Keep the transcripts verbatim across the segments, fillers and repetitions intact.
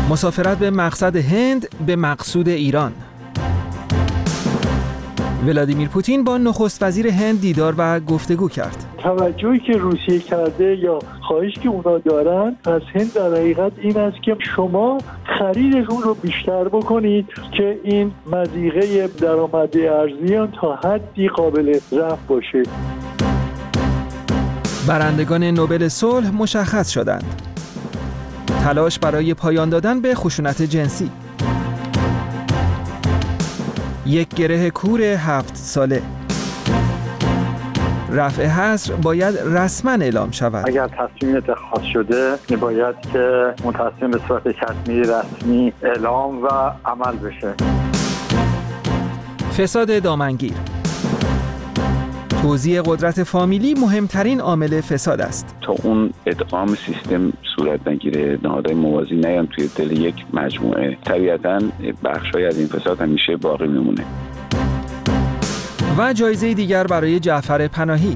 مسافرت به مقصد هند به مقصود ایران. ولادیمیر پوتین با نخست وزیر هند دیدار و گفتگو کرد. توجهی که روسیه کرده یا خواهش که اونا دارن از هند در حقیقت این است که شما خریدشون رو بیشتر بکنید که این مضیقه درآمد ارزیان تا حدی قابل رفع باشه. برندگان نوبل صلح مشخص شدند. تلاش برای پایان دادن به خشونت جنسی. یک گره کور هفت ساله. رفع حظر باید رسما اعلام شود. اگر تصمیم اتخاذ شده باید که اون تصمیم به صورت کتبی رسمی اعلام و عمل بشه. فساد دامنگیر. توزیع قدرت فامیلی مهمترین عامل فساد است. تا اون ادغام سیستم صورت نگیره، نهادهای موازی نیان توی دل یک مجموعه، طبیعتاً بخشای از این فساد همیشه باقی میمونه. و جایزه دیگر برای جعفر پناهی.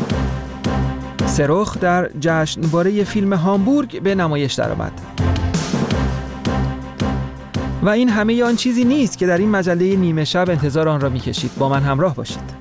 سرخ در جشنواره فیلم هامبورگ به نمایش درآمد. و این همه آن چیزی نیست که در این مجله نیمه شب انتظار آن را می‌کشید. با من همراه باشید.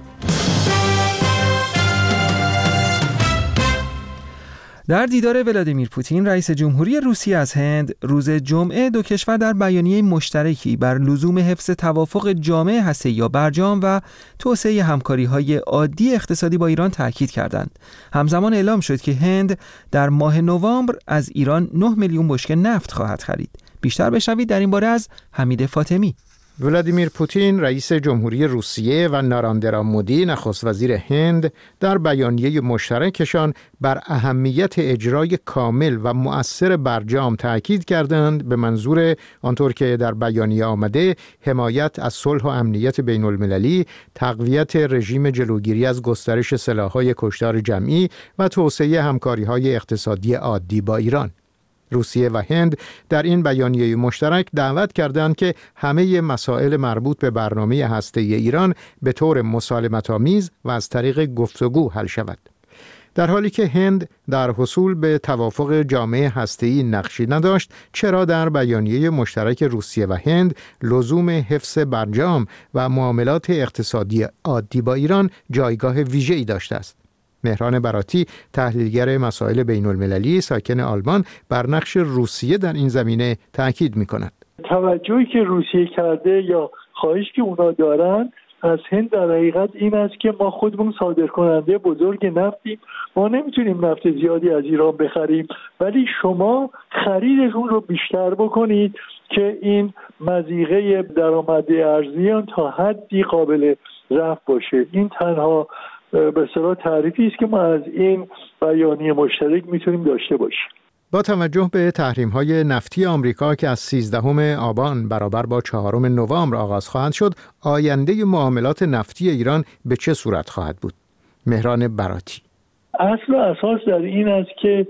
در دیدار ولادیمیر پوتین رئیس جمهوری روسیه از هند روز جمعه، دو کشور در بیانیه مشترکی بر لزوم حفظ توافق جامع هسته‌ای یا برجام و توسعه همکاری‌های عادی اقتصادی با ایران تاکید کردند. همزمان اعلام شد که هند در ماه نوامبر از ایران نه میلیون بشکه نفت خواهد خرید. بیشتر بشنوید در این باره از حمید فاطمی. ولادیمیر پوتین رئیس جمهوری روسیه و ناراندرا مودی نخست وزیر هند در بیانیه مشترکشان بر اهمیت اجرای کامل و مؤثر برجام تاکید کردند، به منظور آنطور که در بیانیه آمده حمایت از صلح و امنیت بین المللی، تقویت رژیم جلوگیری از گسترش سلاح‌های کشتار جمعی و توسعه همکاری‌های اقتصادی عادی با ایران. روسیه و هند در این بیانیه مشترک دعوت کردند که همه مسائل مربوط به برنامه هسته‌ای ایران به طور مسالمت‌آمیز و از طریق گفتگو حل شود. در حالی که هند در حصول به توافق جامع هسته‌ای نقشی نداشت، چرا در بیانیه مشترک روسیه و هند لزوم حفظ برجام و معاملات اقتصادی عادی با ایران جایگاه ویژه‌ای داشته است؟ مهران براتی، تحلیلگر مسائل بین المللی ساکن آلمان، بر نقش روسیه در این زمینه تاکید می‌کند. توجهی که روسیه کرده یا خواهش که اونا دارن از هند در حقیقت این است که ما خودمون صادرکننده بزرگ نفتیم، ما نمیتونیم نفت زیادی از ایران بخریم، ولی شما خریدشون رو بیشتر بکنید که این مضیقه درآمد ارزیان تا حدی قابل رفع باشه. این تنها به اصطلاح تعریفی است که ما از این بیانیه مشترک میتونیم داشته باشیم. با توجه به تحریم‌های نفتی آمریکا که از سیزدهم آبان برابر با چهارم نوامبر آغاز خواهد شد، آینده معاملات نفتی ایران به چه صورت خواهد بود؟ مهران براتی. اصل و اساس در این است که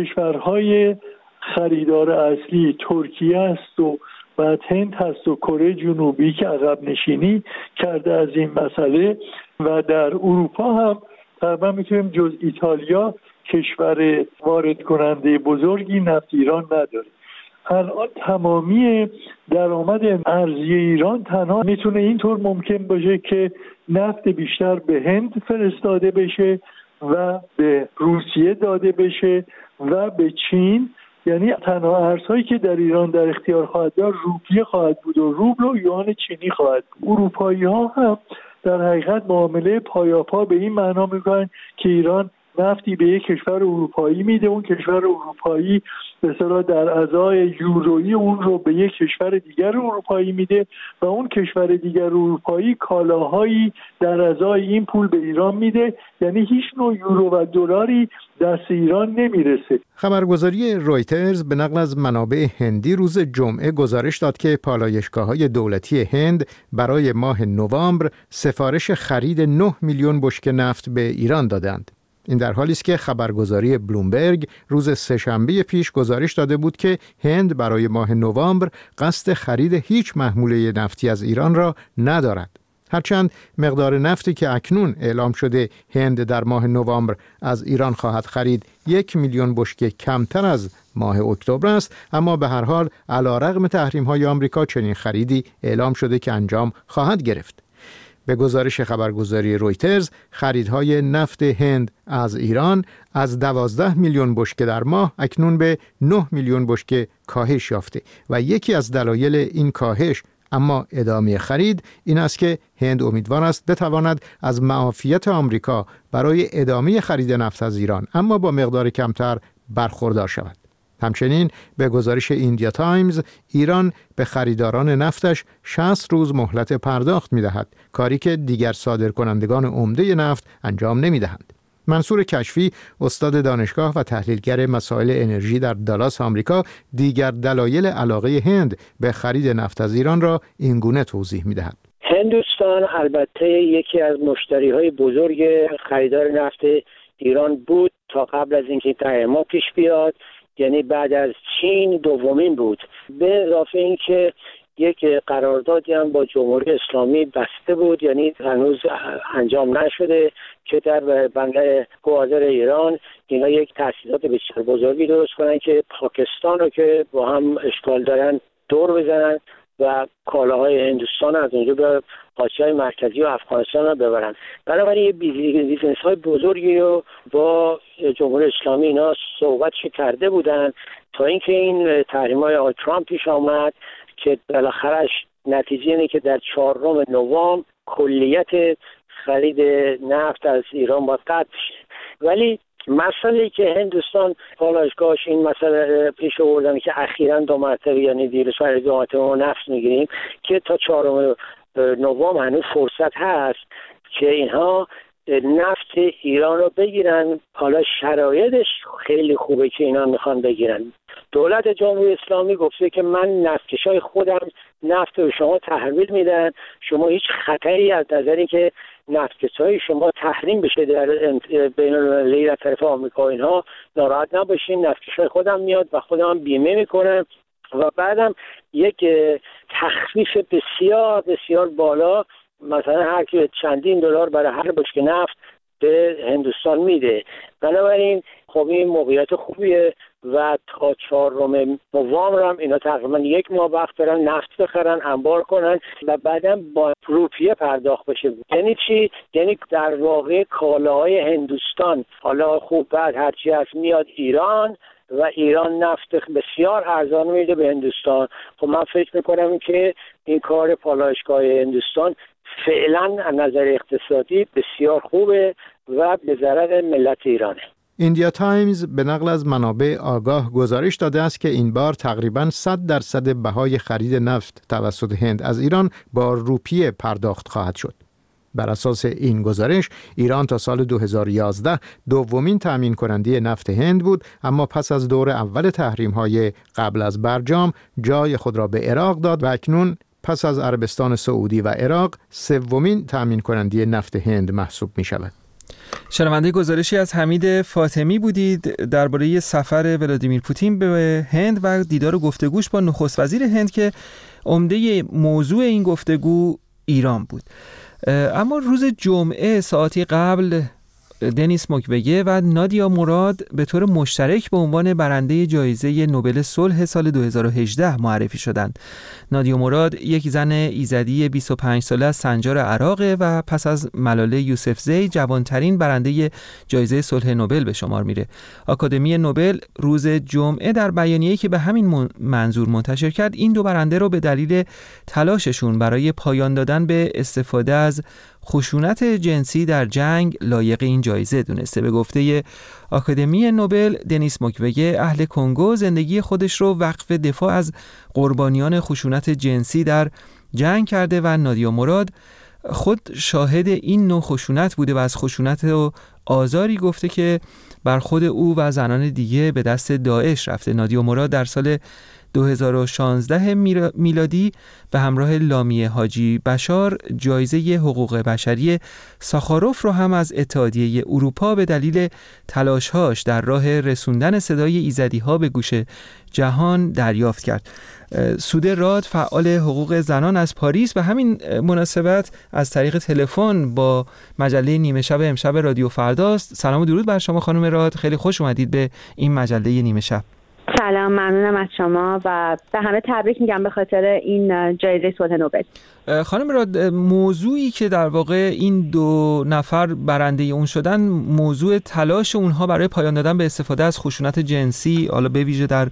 کشورهای خریدار اصلی ترکیه است و بعد هند هست و کره جنوبی که عقب نشینی کرده از این مسئله، و در اروپا هم تقریبا میتونیم جز ایتالیا کشور وارد کننده بزرگی نفت ایران نداره. الان تمامی درآمد ارزی ایران تنها میتونه اینطور ممکن باشه که نفت بیشتر به هند فرستاده بشه و به روسیه داده بشه و به چین. یعنی تنها ارزهایی که در ایران در اختیار خواهد داشت روپیه خواهد بود و روبل و یوان چینی خواهد بود. اروپایی ها هم در حقیقت معامله پایاپا به این معنا میکنن که ایران نفتی به یک کشور اروپایی میده، اون کشور اروپایی به اصطلاح در ازای یورویی اون رو به یک کشور دیگر اروپایی میده و اون کشور دیگر اروپایی کالاهایی در ازای این پول به ایران میده. یعنی هیچ نوع یورو و دلاری دست ایران نمیرسه. خبرگزاری رویترز به نقل از منابع هندی روز جمعه گزارش داد که پالایشگاه‌های دولتی هند برای ماه نوامبر سفارش خرید نه میلیون بشکه نفت به ایران دادند. این در حالی است که خبرگزاری بلومبرگ روز سه‌شنبه پیش گزارش داده بود که هند برای ماه نوامبر قصد خرید هیچ محموله نفتی از ایران را ندارد. هرچند مقدار نفتی که اکنون اعلام شده هند در ماه نوامبر از ایران خواهد خرید یک میلیون بشکه کمتر از ماه اکتبر است، اما به هر حال علیرغم تحریم‌های آمریکا چنین خریدی اعلام شده که انجام خواهد گرفت. به گزارش خبرگزاری رویترز، خریدهای نفت هند از ایران از دوازده میلیون بشکه در ماه اکنون به نه میلیون بشکه کاهش یافته و یکی از دلایل این کاهش اما ادامه خرید این است که هند امیدوار است بتواند از معافیت آمریکا برای ادامه خرید نفت از ایران اما با مقدار کمتر برخوردار شود. همچنین به گزارش ایندیا تایمز، ایران به خریداران نفتش شصت روز مهلت پرداخت می‌دهد، کاری که دیگر صادرکنندگان عمده نفت انجام نمی‌دهند. منصور کشفی، استاد دانشگاه و تحلیلگر مسائل انرژی در دالاس آمریکا، دیگر دلایل علاقه هند به خرید نفت از ایران را اینگونه توضیح می‌دهد. هندوستان البته یکی از مشتری‌های بزرگ خریدار نفت ایران بود تا قبل از اینکه تحریم‌ها پیش بیاد، یعنی بعد از چین دومین بود. به اضافه اینکه یک قراردادی هم با جمهوری اسلامی بسته بود، یعنی هنوز انجام نشده که در بندر گوادر ایران اینا یک تأسیسات بسیار بزرگی درست کنن که پاکستان رو که با هم اشکال دارن دور بزنن و کالاهای هندوستان از اونجا به آسیای مرکزی و افغانستان رو ببرن. بنابراین یه بیزنس های بزرگی رو با جمهوری اسلامی اینا صحبتش کرده بودن تا اینکه این تحریم های آقای ترامپ پیش آمد که بالاخرش نتیجه اینه که در چهارم نوامبر کلیت خرید نفت از ایران باید قطع بشه. ولی مسئله که هندوستان پالایشگاهش این مسئله پیش آوردن که اخیراً دو مرتبه یعنی دیروز فردا دو مرتبه ما نفت میگیریم که تا چهارم نوامبر هنوز فرصت هست که اینها نفت ایران رو بگیرن. حالا شرایطش خیلی خوبه که اینا میخوان بگیرن. دولت جمهوری اسلامی گفته که من نفتکشای خودم نفت رو شما تحویل میدن، شما هیچ خطری از نظر اینکه نفتکشای شما تحریم بشه در بین المللی از طرف آمریکا اینها ناراحت نباشین، نفتکشای خودم میاد و خودم بیمه میکنم و بعدم یک تخفیف بسیار بسیار بالا، مثلا هر کی چندین دلار برای هر بشکه نفت به هندوستان میده. بنابراین خب این موقعیت خوبیه و تا چهارم نوامبر هم اینا تقریبا یک ماه وقت دارن نفت بخرن، انبار کنن و بعدم با روپیه پرداخت بشه. یعنی چی؟ یعنی در واقع کالاهای هندوستان حالا خوب بعد هرچی هست میاد ایران و ایران نفت بسیار ارزان میده به هندوستان. خب من فکر میکنم که این کار پالایشگاه هندوستان فعلا از نظر اقتصادی بسیار خوبه و به ضرر ملت ایرانه. ایندیا تایمز به نقل از منابع آگاه گزارش داده است که این بار تقریباً صد درصد بهای خرید نفت توسط هند از ایران با روپیه پرداخت خواهد شد. بر اساس این گزارش ایران تا سال دو هزار و یازده دومین تامین کننده نفت هند بود، اما پس از دور اول تحریم‌های قبل از برجام جای خود را به عراق داد و اکنون پس از عربستان سعودی و عراق سومین تامین کننده نفت هند محسوب می شود. شنونده گزارشی از حمید فاطمی بودید درباره سفر ولادیمیر پوتین به هند و دیدار و گفتگوش با نخست وزیر هند که عمده موضوع این گفتگو ایران بود. اما روز جمعه ساعتی قبل دنیس موکوگه و نادیا مراد به طور مشترک به عنوان برنده جایزه نوبل صلح سال دو هزار و هجده معرفی شدند. نادیا مراد یک زن ایزدی بیست و پنج ساله از سنجار عراق و پس از ملاله یوسفزی جوانترین برنده جایزه صلح نوبل به شمار میره. آکادمی نوبل روز جمعه در بیانیه‌ای که به همین منظور منتشر کرد این دو برنده رو به دلیل تلاششون برای پایان دادن به استفاده از خشونت جنسی در جنگ لایق این جایزه دونسته. به گفته آکادمی نوبل، دنیس موکوگه اهل کنگو زندگی خودش رو وقف دفاع از قربانیان خشونت جنسی در جنگ کرده و نادیا مراد خود شاهد این نوع خشونت بوده و از خشونت و آزاری گفته که بر خود او و زنان دیگه به دست داعش رفته. نادیا مراد در سال دو هزار و شانزده میلادی به همراه لامیه حاجی بشار جایزه حقوق بشری ساخاروف رو هم از اتحادیه اروپا به دلیل تلاش‌هاش در راه رسوندن صدای ایزدی‌ها به گوش جهان دریافت کرد. سوده راد فعال حقوق زنان از پاریس به همین مناسبت از طریق تلفن با مجله نیمه شب امشب رادیو فرداست. سلام و درود بر شما خانم راد، خیلی خوش اومدید به این مجله نیمه شب. سلام، ممنونم از شما و به همه تبریک میگم به خاطر این جایزه صلح نوبل. خانم راد، موضوعی که در واقع این دو نفر برنده اون شدن موضوع تلاش اونها برای پایان دادن به استفاده از خشونت جنسی، حالا به ویژه در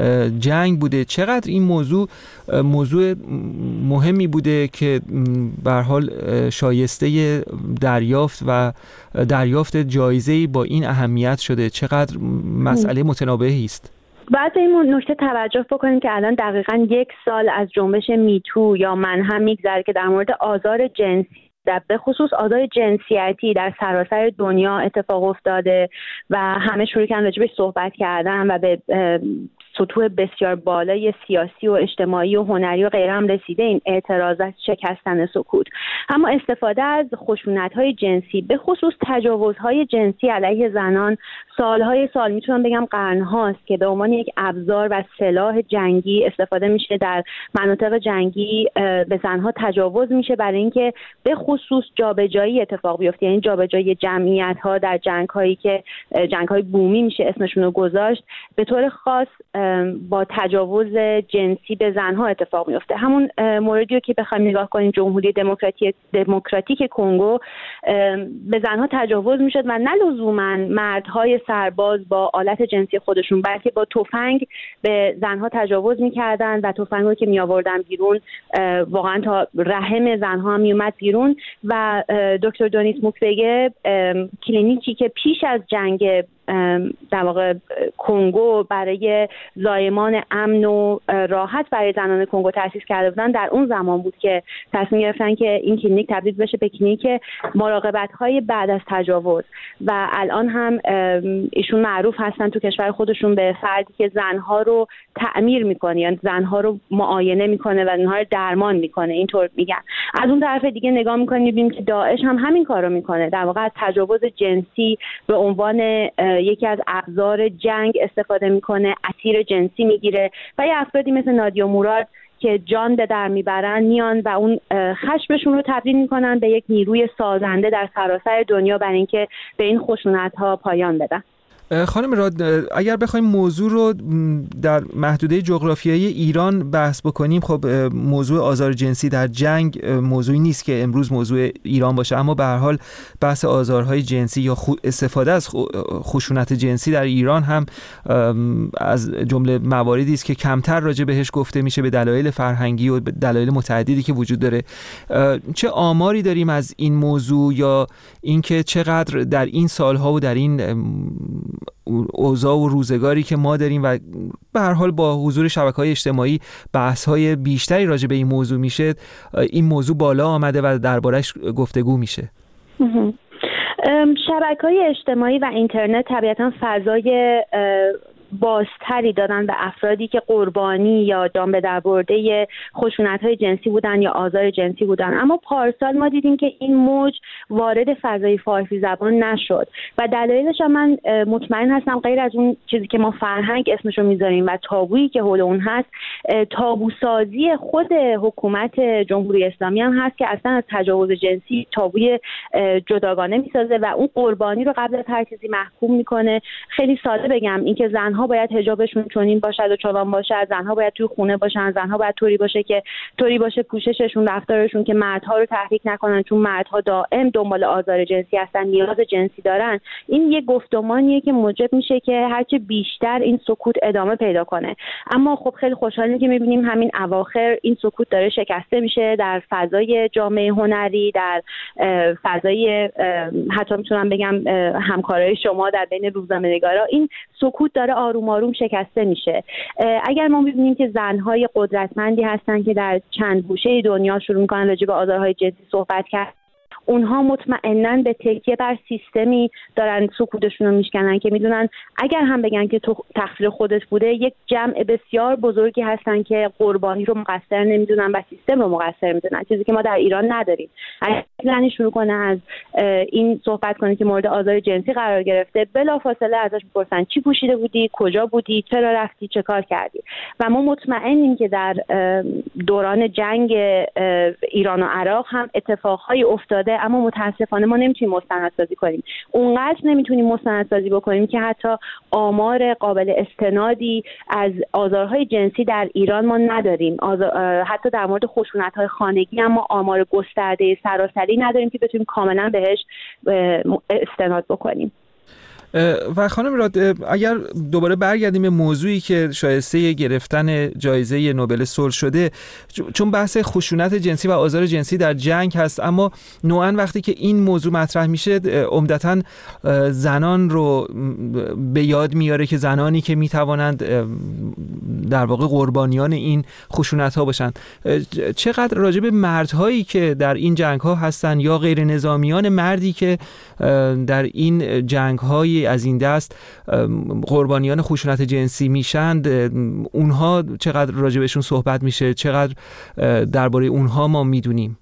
جنگ بوده. چقدر این موضوع موضوع مهمی بوده که به هر حال شایسته دریافت و دریافت جایزه‌ای با این اهمیت شده؟ چقدر مسئله متنابهی است؟ باید به این نکته توجه بکنیم که الان دقیقاً یک سال از جنبش میتو یا من هم میگذره که در مورد آزار جنسی، به خصوص آزار جنسیتی در سراسر دنیا اتفاق افتاده و همه شروع کردن راجبش صحبت کردن و به سطوح بسیار بالای سیاسی و اجتماعی و هنری و غیره هم رسیده این اعتراضات شکستن سکوت. اما استفاده از خشونت‌های جنسی، به خصوص تجاوزهای جنسی علیه زنان، سالهای سال، میتونم بگم قرن‌هاست که به عنوان یک ابزار و سلاح جنگی استفاده میشه. در مناطق جنگی به زنها تجاوز میشه برای اینکه به خصوص جابجایی اتفاق بیفته، یعنی جابجایی جمعیت‌ها در جنگ‌هایی که جنگ‌های بومی میشه اسمشون رو گذاشت، به طور خاص با تجاوز جنسی به زنها اتفاق میفته. همون موردی رو که بخوایم نگاه کنیم، جمهوری دموکراتیک دموکراتیک کنگو به زنها تجاوز میشد و نه لزوما مردهای سرباز با آلت جنسی خودشون، بلکه با تفنگ به زنها تجاوز میکردن و تفنگی که میآوردن بیرون واقعا تا رحم زنها هم میومد بیرون. و دکتر دونیس موکوگه، کلینیکی که پیش از جنگ در واقع کنگو برای زایمان امن و راحت برای زنان کنگو تأسیس کرده بودن، در اون زمان بود که تصمیم گرفتن که این کلینیک تبدیل بشه به کلینیک مراقبت‌های بعد از تجاوز. و الان هم ایشون معروف هستن تو کشور خودشون به فردی که زنها رو تعمیر میکنه، یعنی زنها رو معاینه میکنه و اونها رو درمان میکنه، اینطور میگن. از اون طرف دیگه نگاه میکنیم میبینیم که داعش هم همین کارو میکنه، در واقع از تجاوز جنسی به عنوان یکی از ابزار جنگ استفاده میکنه، اسیر جنسی میگیره و یه افرادی مثل نادیا مراد که جان به در میبرن میان و اون خشمشون رو تبدیل میکنن به یک نیروی سازنده در سراسر دنیا برای اینکه به این خشونت‌ها پایان بدن. خانم راد، اگر بخوایم موضوع رو در محدوده جغرافیایی ایران بحث بکنیم، خب موضوع آزار جنسی در جنگ موضوعی نیست که امروز موضوع ایران باشه، اما به هر حال بحث آزارهای جنسی یا استفاده از خشونت جنسی در ایران هم از جمله مواردی است که کمتر راجع بهش گفته میشه به دلایل فرهنگی و دلایل متعددی که وجود داره. چه آماری داریم از این موضوع یا اینکه چقدر در این سالها و در این اوضاع و روزگاری که ما داریم و به هر حال با حضور شبکه‌های اجتماعی بحث‌های بیشتری راجع به این موضوع میشه، این موضوع بالا آمده و دربارش گفتگو میشه؟ شبکه‌های اجتماعی و اینترنت طبیعتاً فضای بازتری دادن به افرادی که قربانی یا جان به در برده خشونت‌های جنسی بودن یا آزار جنسی بودن. اما پارسال ما دیدیم که این موج وارد فضای فارسی زبان نشد و دلایلش هم من مطمئن هستم غیر از اون چیزی که ما فرهنگ اسمشو میذاریم و تابویی که حول اون هست، تابوسازی خود حکومت جمهوری اسلامی هم هست که اصلا از تجاوز جنسی تابوی جداگانه میسازه و اون قربانی رو قبل از هر چیزی محکوم میکنه. خیلی ساده بگم، اینکه زنها باید حجابشون چنین باشد و چنان باشد، زنها باید توی خونه باشن، زنها باید طوری باشه که طوری باشه پوشششون، رفتارشون که مردها رو تحریک نکنن چون مردها دائم دنبال آزار جنسی هستن، نیاز جنسی دارن. این یه گفتمانیه که موجب میشه که هرچه بیشتر این سکوت ادامه پیدا کنه. اما خب خیلی خوشحالیم که میبینیم همین اواخر این سکوت داره شکسته میشه در فضای جامعه هنری، در فضای حتی میتونم بگم همکارای شما در بین روزنامه‌نگارا، این سکوت داره آروم آروم شکسته میشه. اگر ما ببینیم که زنهای قدرتمندی هستن که در چند گوشه دنیا شروع میکنن راجع به آزارهای جنسی صحبت کرد، اونها مطمئناً به تکیه بر سیستمی دارن سکوتشون رو میشکنن که میدونن اگر هم بگن که تو تقصیر خودت بوده، یک جمع بسیار بزرگی هستن که قربانی رو مقصر نمیدونن و سیستم رو مقصر میدونن، چیزی که ما در ایران نداریم. اگر زنی شروع کنه از این صحبت کنه که مورد آزار جنسی قرار گرفته، بلافاصله ازش میپرسن چی پوشیده بودی، کجا بودی، چرا رفتی، چه کار کردی. و ما مطمئنیم که در دوران جنگ ایران و عراق هم اتفاقهای افتاده، اما متاسفانه ما نمیتونیم مستندسازی کنیم. اونقدر نمیتونیم مستندسازی بکنیم که حتی آمار قابل استنادی از آزارهای جنسی در ایران ما نداریم. حتی در مورد خشونت‌های خانگی هم ما آمار گسترده سراسری نداریم که بتونیم کاملا بهش استناد بکنیم. و خانم راد، اگر دوباره برگردیم به موضوعی که شایسته گرفتن جایزه نوبل صلح شده، چون بحث خشونت جنسی و آزار جنسی در جنگ هست، اما نوعاً وقتی که این موضوع مطرح میشه عمدتاً زنان رو به یاد میاره که زنانی که میتوانند در واقع قربانیان این خشونت ها باشن. چقدر راجع به مردهایی که در این جنگ ها هستن یا غیر نظامیان مردی که در این جنگ های از این دست قربانیان خشونت جنسی میشند، اونها چقدر راجع بهشون صحبت میشه، چقدر درباره اونها ما میدونیم؟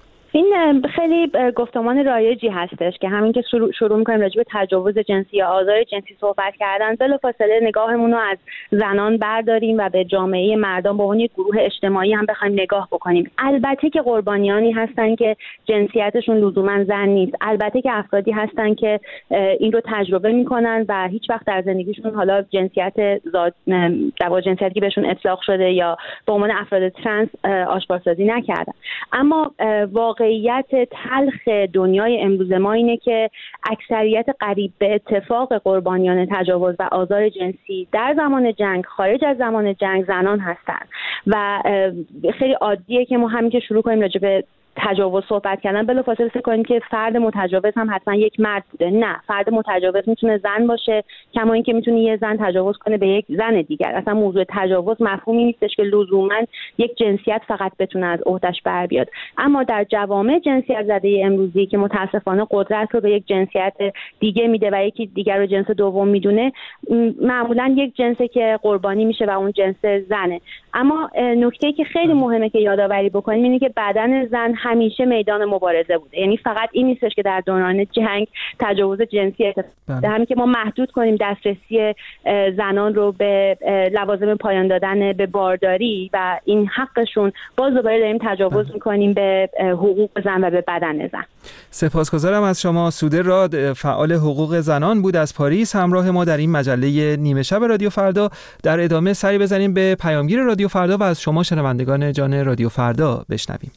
این خیلی گفتمان رایجی هستش که همین که شروع, شروع میکنیم راجع به تجاوز جنسی یا آزار جنسی صحبت کردن، بلافاصله نگاهمون رو از زنان برداریم و به جامعه مردان به عنوان یک گروه اجتماعی هم بخوایم نگاه بکنیم. البته که قربانیانی هستن که جنسیتشون لزوما زن نیست، البته که افرادی هستن که این رو تجربه میکنن و هیچ وقت در زندگیشون حالا جنسیت ذات در جنسیتی که بهشون اطلاق شده یا به عنوان افراد ترنس آشکارسازی نکردن. اما واقع واقعیت تلخ دنیای امروز ما اینه که اکثریت قریب به اتفاق قربانیان تجاوز و آزار جنسی در زمان جنگ، خارج از زمان جنگ، زنان هستند و خیلی عادیه که ما همین که شروع کنیم راجع به تجاوز صحبت کردن بلافاصله فکر کنیم که فرد متجاوز هم حتما یک مرد بوده. نه، فرد متجاوز میتونه زن باشه، کما اینکه میتونه یه زن تجاوز کنه به یک زن دیگر. اصلا موضوع تجاوز مفهومی نیستش که لزوما یک جنسیت فقط بتونه از عهده‌اش بر بیاد. اما در جوامع جنسیت زده امروزی که متاسفانه قدرت رو به یک جنسیت دیگه میده و یکی دیگر رو جنس دوم میدونه، معمولا یک جنسی که قربانی میشه و اون جنس زنه. اما نکته‌ای که خیلی مهمه که یادآوری بکنیم اینه که بدن زن همیشه میدان مبارزه بوده. یعنی فقط این نیستش که در دوران جنگ تجاوز جنسی اتفاق افتاده، همین که ما محدود کنیم دسترسی زنان رو به لوازم پایان دادن به بارداری و این حقشون، باز دوباره داریم تجاوز میکنیم به حقوق زن و به بدن زن. سپاسگزارم از شما. سوده راد، فعال حقوق زنان بود از پاریس، همراه ما در این مجله نیمه شب رادیو فردا. در ادامه سری بزنیم به پیامگیر رادیو فردا و از شما شنوندگان جان رادیو فردا بشنویم.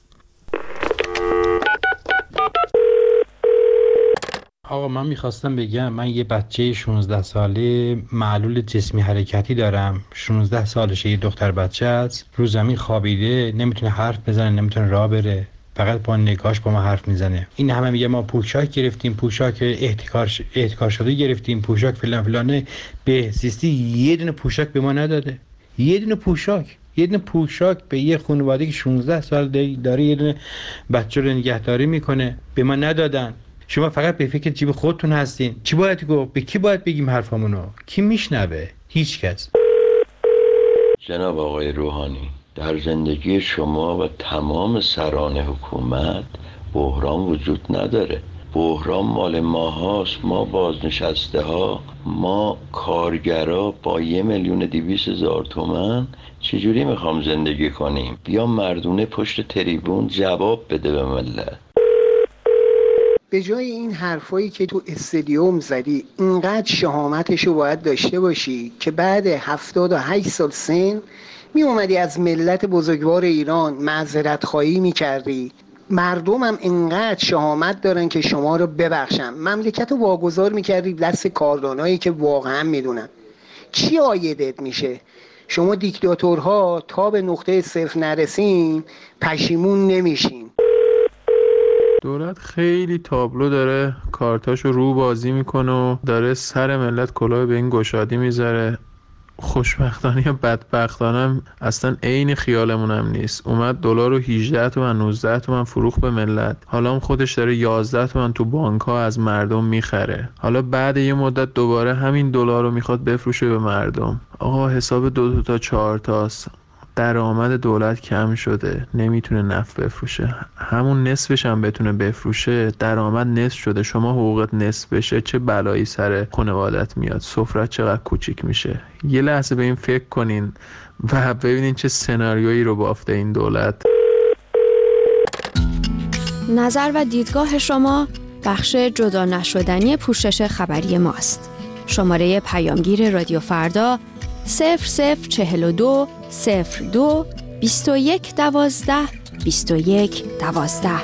آقا من میخواستم بگم من یه بچه شانزده ساله معلول جسمی حرکتی دارم. شانزده سالشه، یه دختر بچه است. رو زمین خوابیده، نمیتونه حرف بزنه، نمیتونه راه بره، فقط با نگاهش با ما حرف میزنه. این همه میگه ما پوشاک گرفتیم، پوشاک احتکار احتکار شده گرفتیم، پوشاک فلان فلانه. بهزیستی یه دونه پوشاک به ما نداده. یه دونه پوشاک یه دونه پوشاک به یه خانواده که شانزده سال داره یه دونه بچه رو نگهداری میکنه به ما ندادن. شما فقط به فکر جیب خودتون هستین. چی باید گفت؟ به کی باید بگیم حرفامونو؟ کی میشنوه؟ هیچ کس. جناب آقای روحانی، در زندگی شما و تمام سران حکومت بحران وجود نداره. بحران مال ما هاست، ما بازنشسته ها، ما کارگرا با یه میلیون دویست هزار تومن چجوری میخوام زندگی کنیم؟ بیا مردونه پشت تریبون جواب بده به ملت. به جای این حرفایی که تو استادیوم زدی، اینقدر شهامتشو باید داشته باشی که بعد هفتاد و هشت سال سن می اومدی از ملت بزرگوار ایران معذرت خواهی می کردی. مردم هم اینقدر شهامت دارن که شما رو ببخشن، مملکت رو واگذار می کردی دست کاردانایی که واقعا میدونن. چی آیدت میشه؟ شما دیکتاتورها تا به نقطه صفر نرسین پشیمون نمیشین. دولت خیلی تابلو داره کارتاشو رو بازی میکنه و داره سر ملت کلاه به این گشادی میذاره. خوشبختانه یا بدبختانه اصلا عین خیالمون هم نیست. اومد دلار رو هجده تومن نوزده تومن فروخت به ملت، حالا هم خودش داره یازده تومن تو بانک ها از مردم میخره. حالا بعد یه مدت دوباره همین دلار رو میخواد بفروشه به مردم. آقا حساب دو تا تا چهار تاست، درآمد دولت کم شده، نمیتونه نفت بفروشه، همون نصفش هم بتونه بفروشه درآمد نصف شده. شما حقوقت نصف بشه چه بلایی سر خانوادت میاد، سفرت چقدر کوچیک میشه. یه لحظه به این فکر کنین و ببینین چه سناریویی رو بافته این دولت. نظر و دیدگاه شما بخش جدا نشدنی پوشش خبری ماست. شماره پیامگیر رادیو فردا صفر صفر چهل و دو صفر دو بیست و یک دوازده بیست و یک دوازده.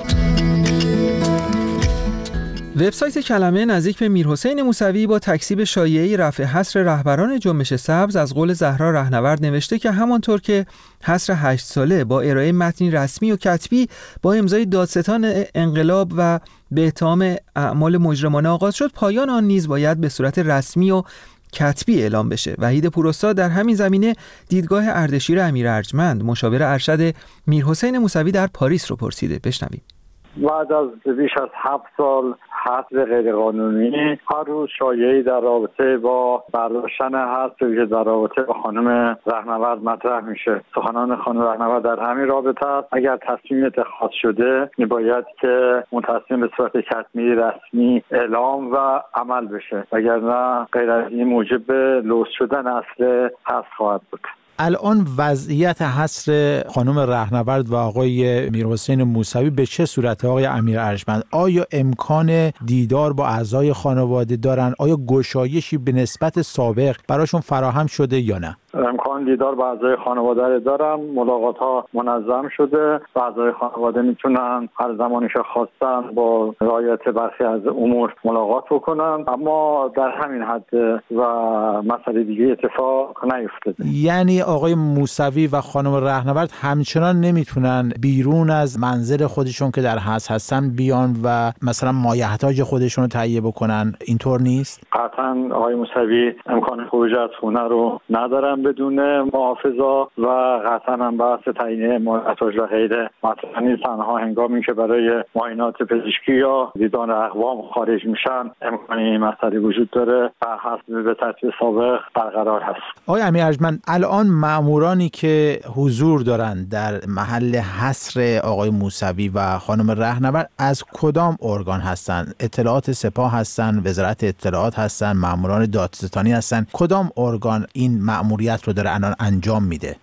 وبسایت کلمه نزدیک به میرحسین موسوی با تکذیب شایعه رفع حصر رهبران جنبش سبز از قول زهرا رهنورد نوشته که همانطور که حصر هشت ساله با ارائه متنی رسمی و کتبی با امضای دادستان انقلاب و به اتهام اعمال مجرمانه آغاز شد، پایان آن نیز باید به صورت رسمی و کتبی اعلام بشه. وحید پوراستاد در همین زمینه دیدگاه اردشیر امیر ارجمند مشاور ارشد میرحسین موسوی در پاریس رو پرسیده. بشنویم. بعد از بیش از هفت سال حصر غیرقانونی، هر روز شایعه‌ای در رابطه با برداشتن حصر که در رابطه با خانم رهنورد مطرح میشه. سخنان خانم رهنورد در همین رابطه است. اگر تصمیم اتخاذ شده میباید که اون تصمیم به صورت کتبی رسمی اعلام و عمل بشه، وگرنه غیر از این موجب لوث شدن اصل حصر خواهد بود. الان وضعیت حصر خانم رهنورد و آقای میرحسین موسوی به چه صورته آقای امیر ارجمند؟ آیا امکان دیدار با اعضای خانواده دارن؟ آیا گشایشی به نسبت سابق براشون فراهم شده یا نه؟ امکان دیدار با اعضای خانواده دارم. ملاقات ها منظم شده و اعضای خانواده میتونن هر زمانش خواستن با رعایت برخی از امور ملاقات بکنن، اما در همین حد و مسئله دیگه اتفاق نیفتاده. یعنی آقای موسوی و خانم رهنورد همچنان نمیتونن بیرون از منزل خودشون که در حصر هستن بیان و مثلا مایحتاج خودشون رو تهیه بکنن؟ اینطور نیست؟ قطعا آقای موسوی امکان خروج از خونه رو ندارن بدون محافظا و قطعا هم بحث تعیین مایحتاج و غیره مطرح نیست. تنها هنگامی که برای معاینات پزشکی یا دیدار اقوام خارج میشن امکان این مسئله وجود داره و حسب به ترتیب سابق برقرار هست. آقای امیر ارجمند، الان مامورانی که حضور دارند در محل حصر آقای موسوی و خانم رهنورد از کدام ارگان هستند؟ اطلاعات سپاه هستند، وزارت اطلاعات هستند، ماموران دادستانی هستند؟ کدام ارگان این مأموریت رو داره الان انجام میده؟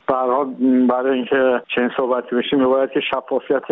برای اینکه چنین صحبتی بشیم میباید که شفافیت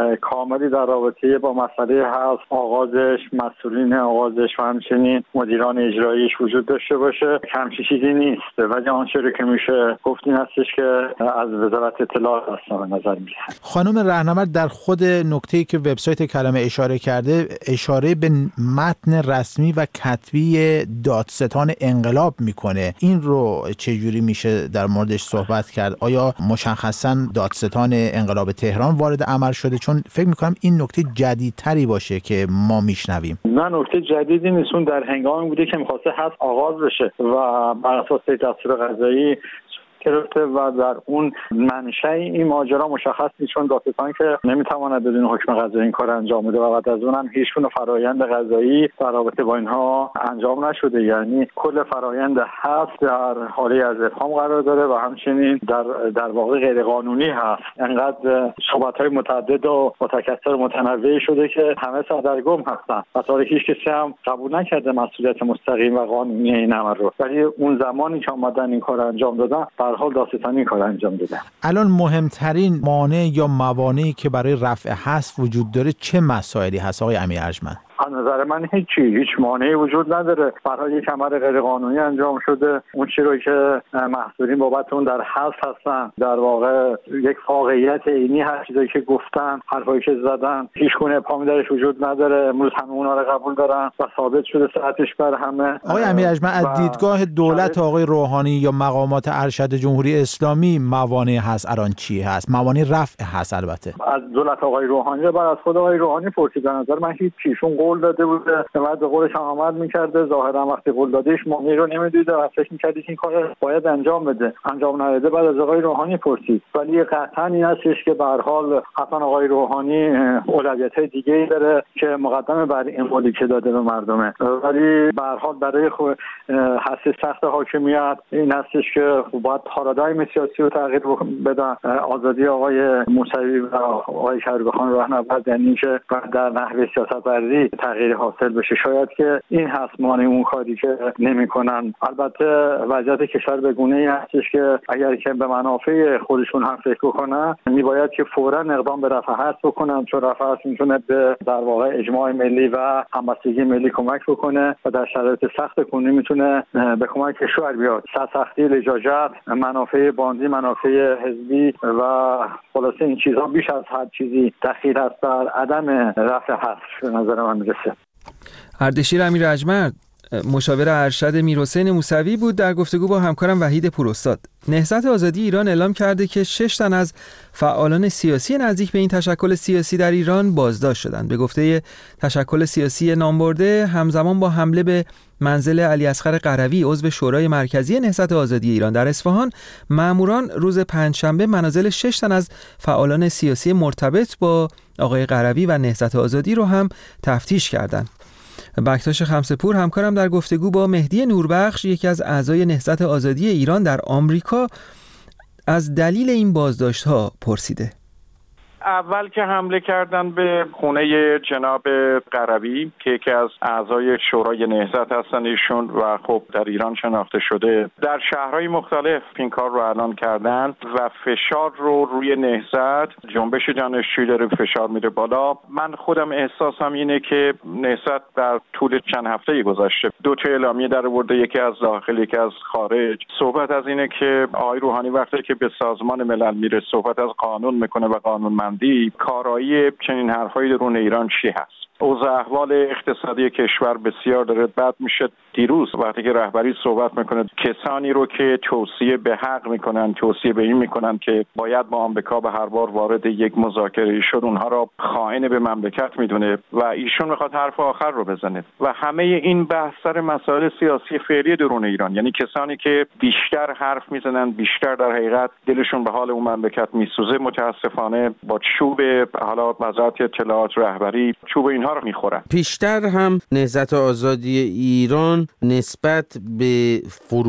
کاملی در رابطه با مسئله حصر، آغازش، مسئولین آغازش و همچنین مدیران اجراییش وجود داشته باشه. همچین چیزی نیست، ولی آنچه رو که میشه گفت این هستش که از وزارت اطلاعات اصلا نظر میرسه. خانم رهنورد در خود نکته‌ای که وبسایت کلمه اشاره کرده اشاره به متن رسمی و کتبی دادستان انقلاب میکنه. این رو چجوری میشه در موردش صحبت کرد؟ آیا مشخصاً دادستان انقلاب تهران وارد عمل شده؟ چون فکر میکنم این نکته جدیدتری باشه که ما میشنویم. نه، نکته جدیدی نیست. اون در هنگامی بوده که میخواسته حصر آغاز بشه و بر اساس دستور قضایی گرفته و در اون منشأ این ماجرا مشخص نیست، چون دادستان که نمیتواند بدون حکم قضایی این کار انجام بده و بعد از اونم هیچ گونه فرآیند قضایی در رابطه با اینها انجام نشده. یعنی کل فرآیند هست در حالی از ابهام قرار داره و همچنین در در واقع غیر قانونی هست. انقدر صحبت‌های متعدد و متکثر متنوعی شده که همه سردرگم هستن و تا هیچ کسی هم قبول نکرده مسئولیت مستقیم و قانونی این عمل رو. ولی اون زمانی که اومدن این کار انجام دادن در حال دادستانی کار انجام دادن. الان مهمترین مانع یا موانعی که برای رفع حصر وجود داره چه مسائلی هست آقای امیر ارجمند؟ از نظر من هیچی هیچ مانعی وجود نداره. برای یک عمل غیر قانونی انجام شده. اون چیزی رو که محصولین بابت اون در حصر هستن در واقع یک واقعیت عینی، هر چیزی که گفتن، حرفایی که زدن، هیچ گونه ابهامی درش وجود نداره. امروز همه اونها رو قبول دارن و ثابت شده صحتش بر همه. آقای امیر ارجمند، از دیدگاه دولت آقای روحانی یا مقامات ارشد جمهوری اسلامی موانع هست الان چی هست؟ موانع رفع هست. البته از دولت آقای روحانی بر از خود آقای روحانی پرسید. به نظر من هیچ چیزون قول داده بوده، بعد به قولش عمل میکرده. ظاهرا وقتی قول دادهش موقعی رو نمیدیده و فکر میکردی که این کار باید انجام بده، انجام نداده. بعد از آقای روحانی پرسید. ولی قطعا این هستش که به هر حال حتما آقای روحانی اولویت‌های دیگه‌ای داره که مقدمه بر این قولی که داده به مردمه. ولی به هر حال برای حس سخت حاکمیت این هستش که باید پارادایم سیاسی رو تغییر بدن. آزادی آقای موسوی و آقای کریم‌خان راهنورد، یعنی که در نحوه سیاست‌ورزی تغییر حاصل بشه. شاید که این هست مانع اون کاری که نمی‌کنن. البته وضعیت کشور به گونه‌ای هستش که اگر که به منافع خودشون هم فکر بکنن، میباید که فوراً اقدام به رفع حرف بکنن، چون رفع حرف میتونه به در واقع اجماع ملی و همبستگی ملی کمک بکنه و در شرایط سخت کنونی میتونه به کمک کشور بیاد. سختی لجاجت، منافع باندی، منافع حزبی و خلاصه این چیزها بیش از هر چیزی دخیل است در عدم رفع حرف به نظر من میرسه. اردشیر امیر اجمرد، مشاور ارشد میرحسین موسوی بود در گفتگو با همکارم وحید پوراستاد. نهضت آزادی ایران اعلام کرده که شش تن از فعالان سیاسی نزدیک به این تشکل سیاسی در ایران بازداشت شدند. به گفته تشکل سیاسی نامبرده، همزمان با حمله به منزل علی اصغر قروی عضو شورای مرکزی نهضت آزادی ایران در اصفهان، ماموران روز پنجشنبه منازل شش تن از فعالان سیاسی مرتبط با آقای قروی و نهضت آزادی رو هم تفتیش کردند. بکتاش خمسه‌پور، همکارم، در گفتگو با مهدی نوربخش، یکی از اعضای نهضت آزادی ایران در آمریکا، از دلیل این بازداشت‌ها پرسیده. اول که حمله کردن به خونه جناب قروی که یکی از اعضای شورای نهضت هستن ایشون و خب در ایران شناخته شده، در شهرهای مختلف این کار رو اعلان کردن و فشار رو روی نهضت، جنبش دانشجویی داره فشار میره بالا. من خودم احساسم اینه که نهضت در طول چند هفته گذشته دو تا اعلامیه در آورده، یکی از داخل یکی از خارج. صحبت از اینه که آقای روحانی وقتی که به سازمان ملل میره صحبت از قانون میکنه و قانونمندی، کارایی چنین حرفایی درون ایران چی هست؟ اوضاع احوال اقتصادی کشور بسیار داره بد میشه. دیروز وقتی که رهبری صحبت میکنه، کسانی رو که توصیه به حق میکنن، توصیه به این میکنن که باید با آمریکا به هر بار وارد یک مذاکره شد، اونها را خائن به مملکت میدونه و ایشون میخواد حرف آخر رو بزنه. و همه این بحث سر مسائل سیاسی فعلی درون ایران، یعنی کسانی که بیشتر حرف میزنن، بیشتر در حقیقت دلشون به حال اون مملکت میسوزه، متاسفانه با چوب حالا وزارت اطلاعات رهبری چوب اینها رو میخورن. پیشتر هم نهضت آزادی ایران نسبت به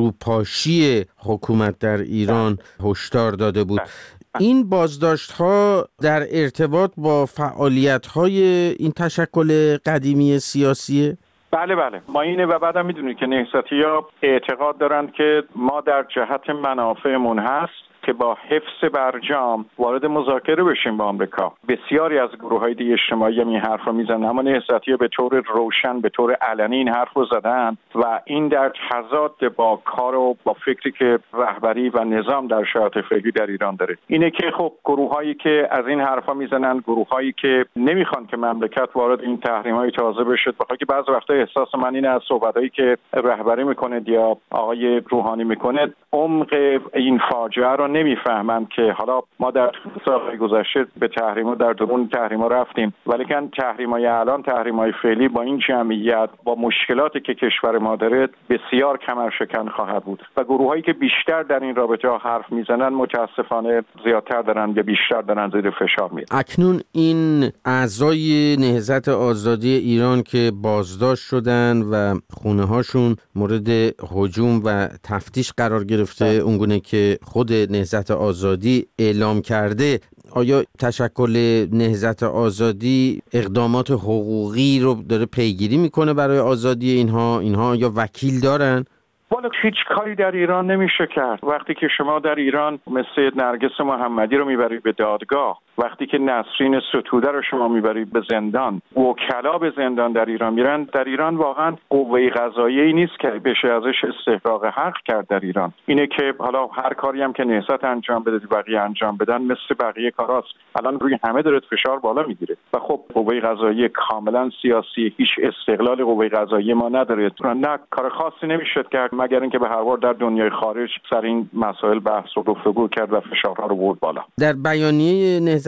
فروپاشی حکومت در ایران هشدار داده بود. این بازداشت‌ها در ارتباط با فعالیت‌های این تشکل قدیمی سیاسیه؟ بله بله، ما اینه و بعدم میدونید که نهضتی‌ها اعتقاد دارند که ما در جهت منافعمون هست که با حفظ برجام وارد مذاکره بشیم با آمریکا. بسیاری از گروه‌های دیگه اجتماعی هم این حرف رو میزنن، اما نهضتی‌ها به طور روشن، به طور علنی این حرف رو زدن و این در تضاد با کار و با فکری که رهبری و نظام در شرایط فعلی در ایران داره. اینه که خب گروه‌هایی که از این حرفا میزنن، گروه‌هایی که نمیخوان که مملکت وارد این تحریم‌های تازه بشه، بخاطر که بعضی وقتا احساس من اینه از صحبتایی که رهبری میکنه یا آقای روحانی میکنه، عمق این فاجعه رو نمیفهمن که حالا ما در سال‌های گذشته به تحریم‌ها در درون تحریم‌ها رفتیم، ولی که تحریم‌های الان، تحریم‌های فعلی با این جمعیت، با مشکلاتی که کشور ما داره، بسیار کمرشکن خواهد بود و گروهایی که بیشتر در این رابطه ها حرف میزنن متاسفانه زیادتر دارن یا بیشتر دارن زیر فشار میاد. اکنون این اعضای نهضت آزادی ایران که بازداشت شدن و خونه هاشون مورد هجوم و تفتیش قرار گرفته، اونگونه که خود نهضت آزادی اعلام کرده، آیا تشکل نهضت آزادی اقدامات حقوقی رو داره پیگیری میکنه برای آزادی اینها؟ اینها یا وکیل دارن؟ والا هیچ کاری در ایران نمیشه کرد. وقتی که شما در ایران مثل نرگس محمدی رو میبرید به دادگاه، وقتی که نسرین ستوده رو شما میبرید به زندان، وکلا به زندان در ایران میرن، در ایران واقعا قوه قضاییه نیست که بشه ازش استحقاق حق کرد. در ایران اینه که حالا هر کاری هم که نهضت انجام بده بقیه انجام بدن مثل بقیه کاراست. الان روی همه داره فشار بالا میگیره و خب قوه قضاییه کاملا سیاسی، هیچ استقلال قوه قضاییه ما نداره. نه کار خاصی نمیشه کرد مگر اینکه به هر حال در دنیای خارج سر این مسائل بحث و گفتگو کرد و فشارها رو برد بالا. در بیانیه نهضت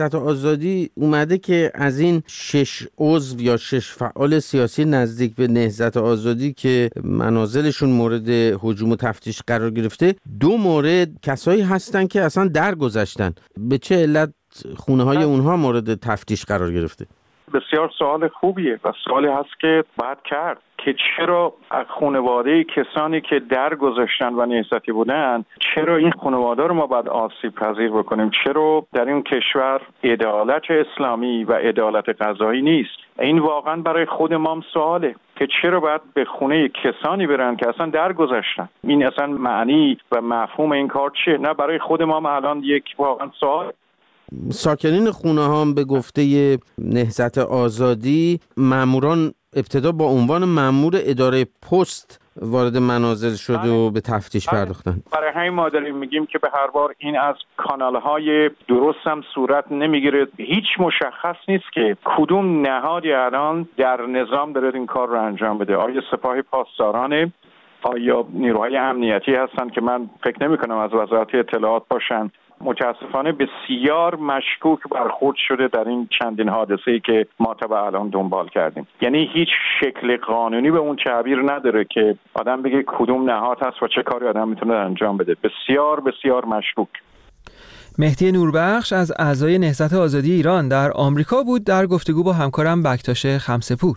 نهضت آزادی اومده که از این شش عضو یا شش فعال سیاسی نزدیک به نهضت آزادی که منازلشون مورد هجوم و تفتیش قرار گرفته، دو مورد کسایی هستن که اصلا درگذشتن. به چه علت خونه های اونها مورد تفتیش قرار گرفته؟ بسیار سوال خوبیه و سوالی هست که باید کرد که چرا خانواده کسانی که درگذشتن و نهضتی بودن، چرا این خانواده رو ما باید آسیب پذیر بکنیم؟ چرا در این کشور عدالت اسلامی و عدالت قضایی نیست؟ این واقعا برای خود ما هم سواله که چرا باید به خونه کسانی برن که اصلا درگذشتن. این اصلا معنی و مفهوم این کار چیه؟ نه برای خود ما هم الان یک واقعا سوال. ساکنین خونه ها به گفته نهضت آزادی ماموران ابتدا با عنوان مامور اداره پست وارد منازل شد و به تفتیش پرداختن. برای همین ما داریم میگیم که به هر بار این از کانال‌های درست هم صورت نمیگیره. هیچ مشخص نیست که کدوم نهادی الان در نظام داره این کار رو انجام بده. آیا سپاه پاسدارانه؟ آیا نیروهای امنیتی هستن که من فکر نمی کنم از وزارت اطلاعات باشن؟ متاسفانه بسیار مشکوک برخورد شده در این چندین حادثه‌ای که ما تا الان دنبال کردیم. یعنی هیچ شکل قانونی به اون تعبیر نداره که آدم بگه کدوم نهاد هست و چه کاری آدم میتونه انجام بده. بسیار بسیار مشکوک. مهدی نوربخش از اعضای نهضت آزادی ایران در آمریکا بود در گفتگو با همکارم بکتاش خمسه‌پور.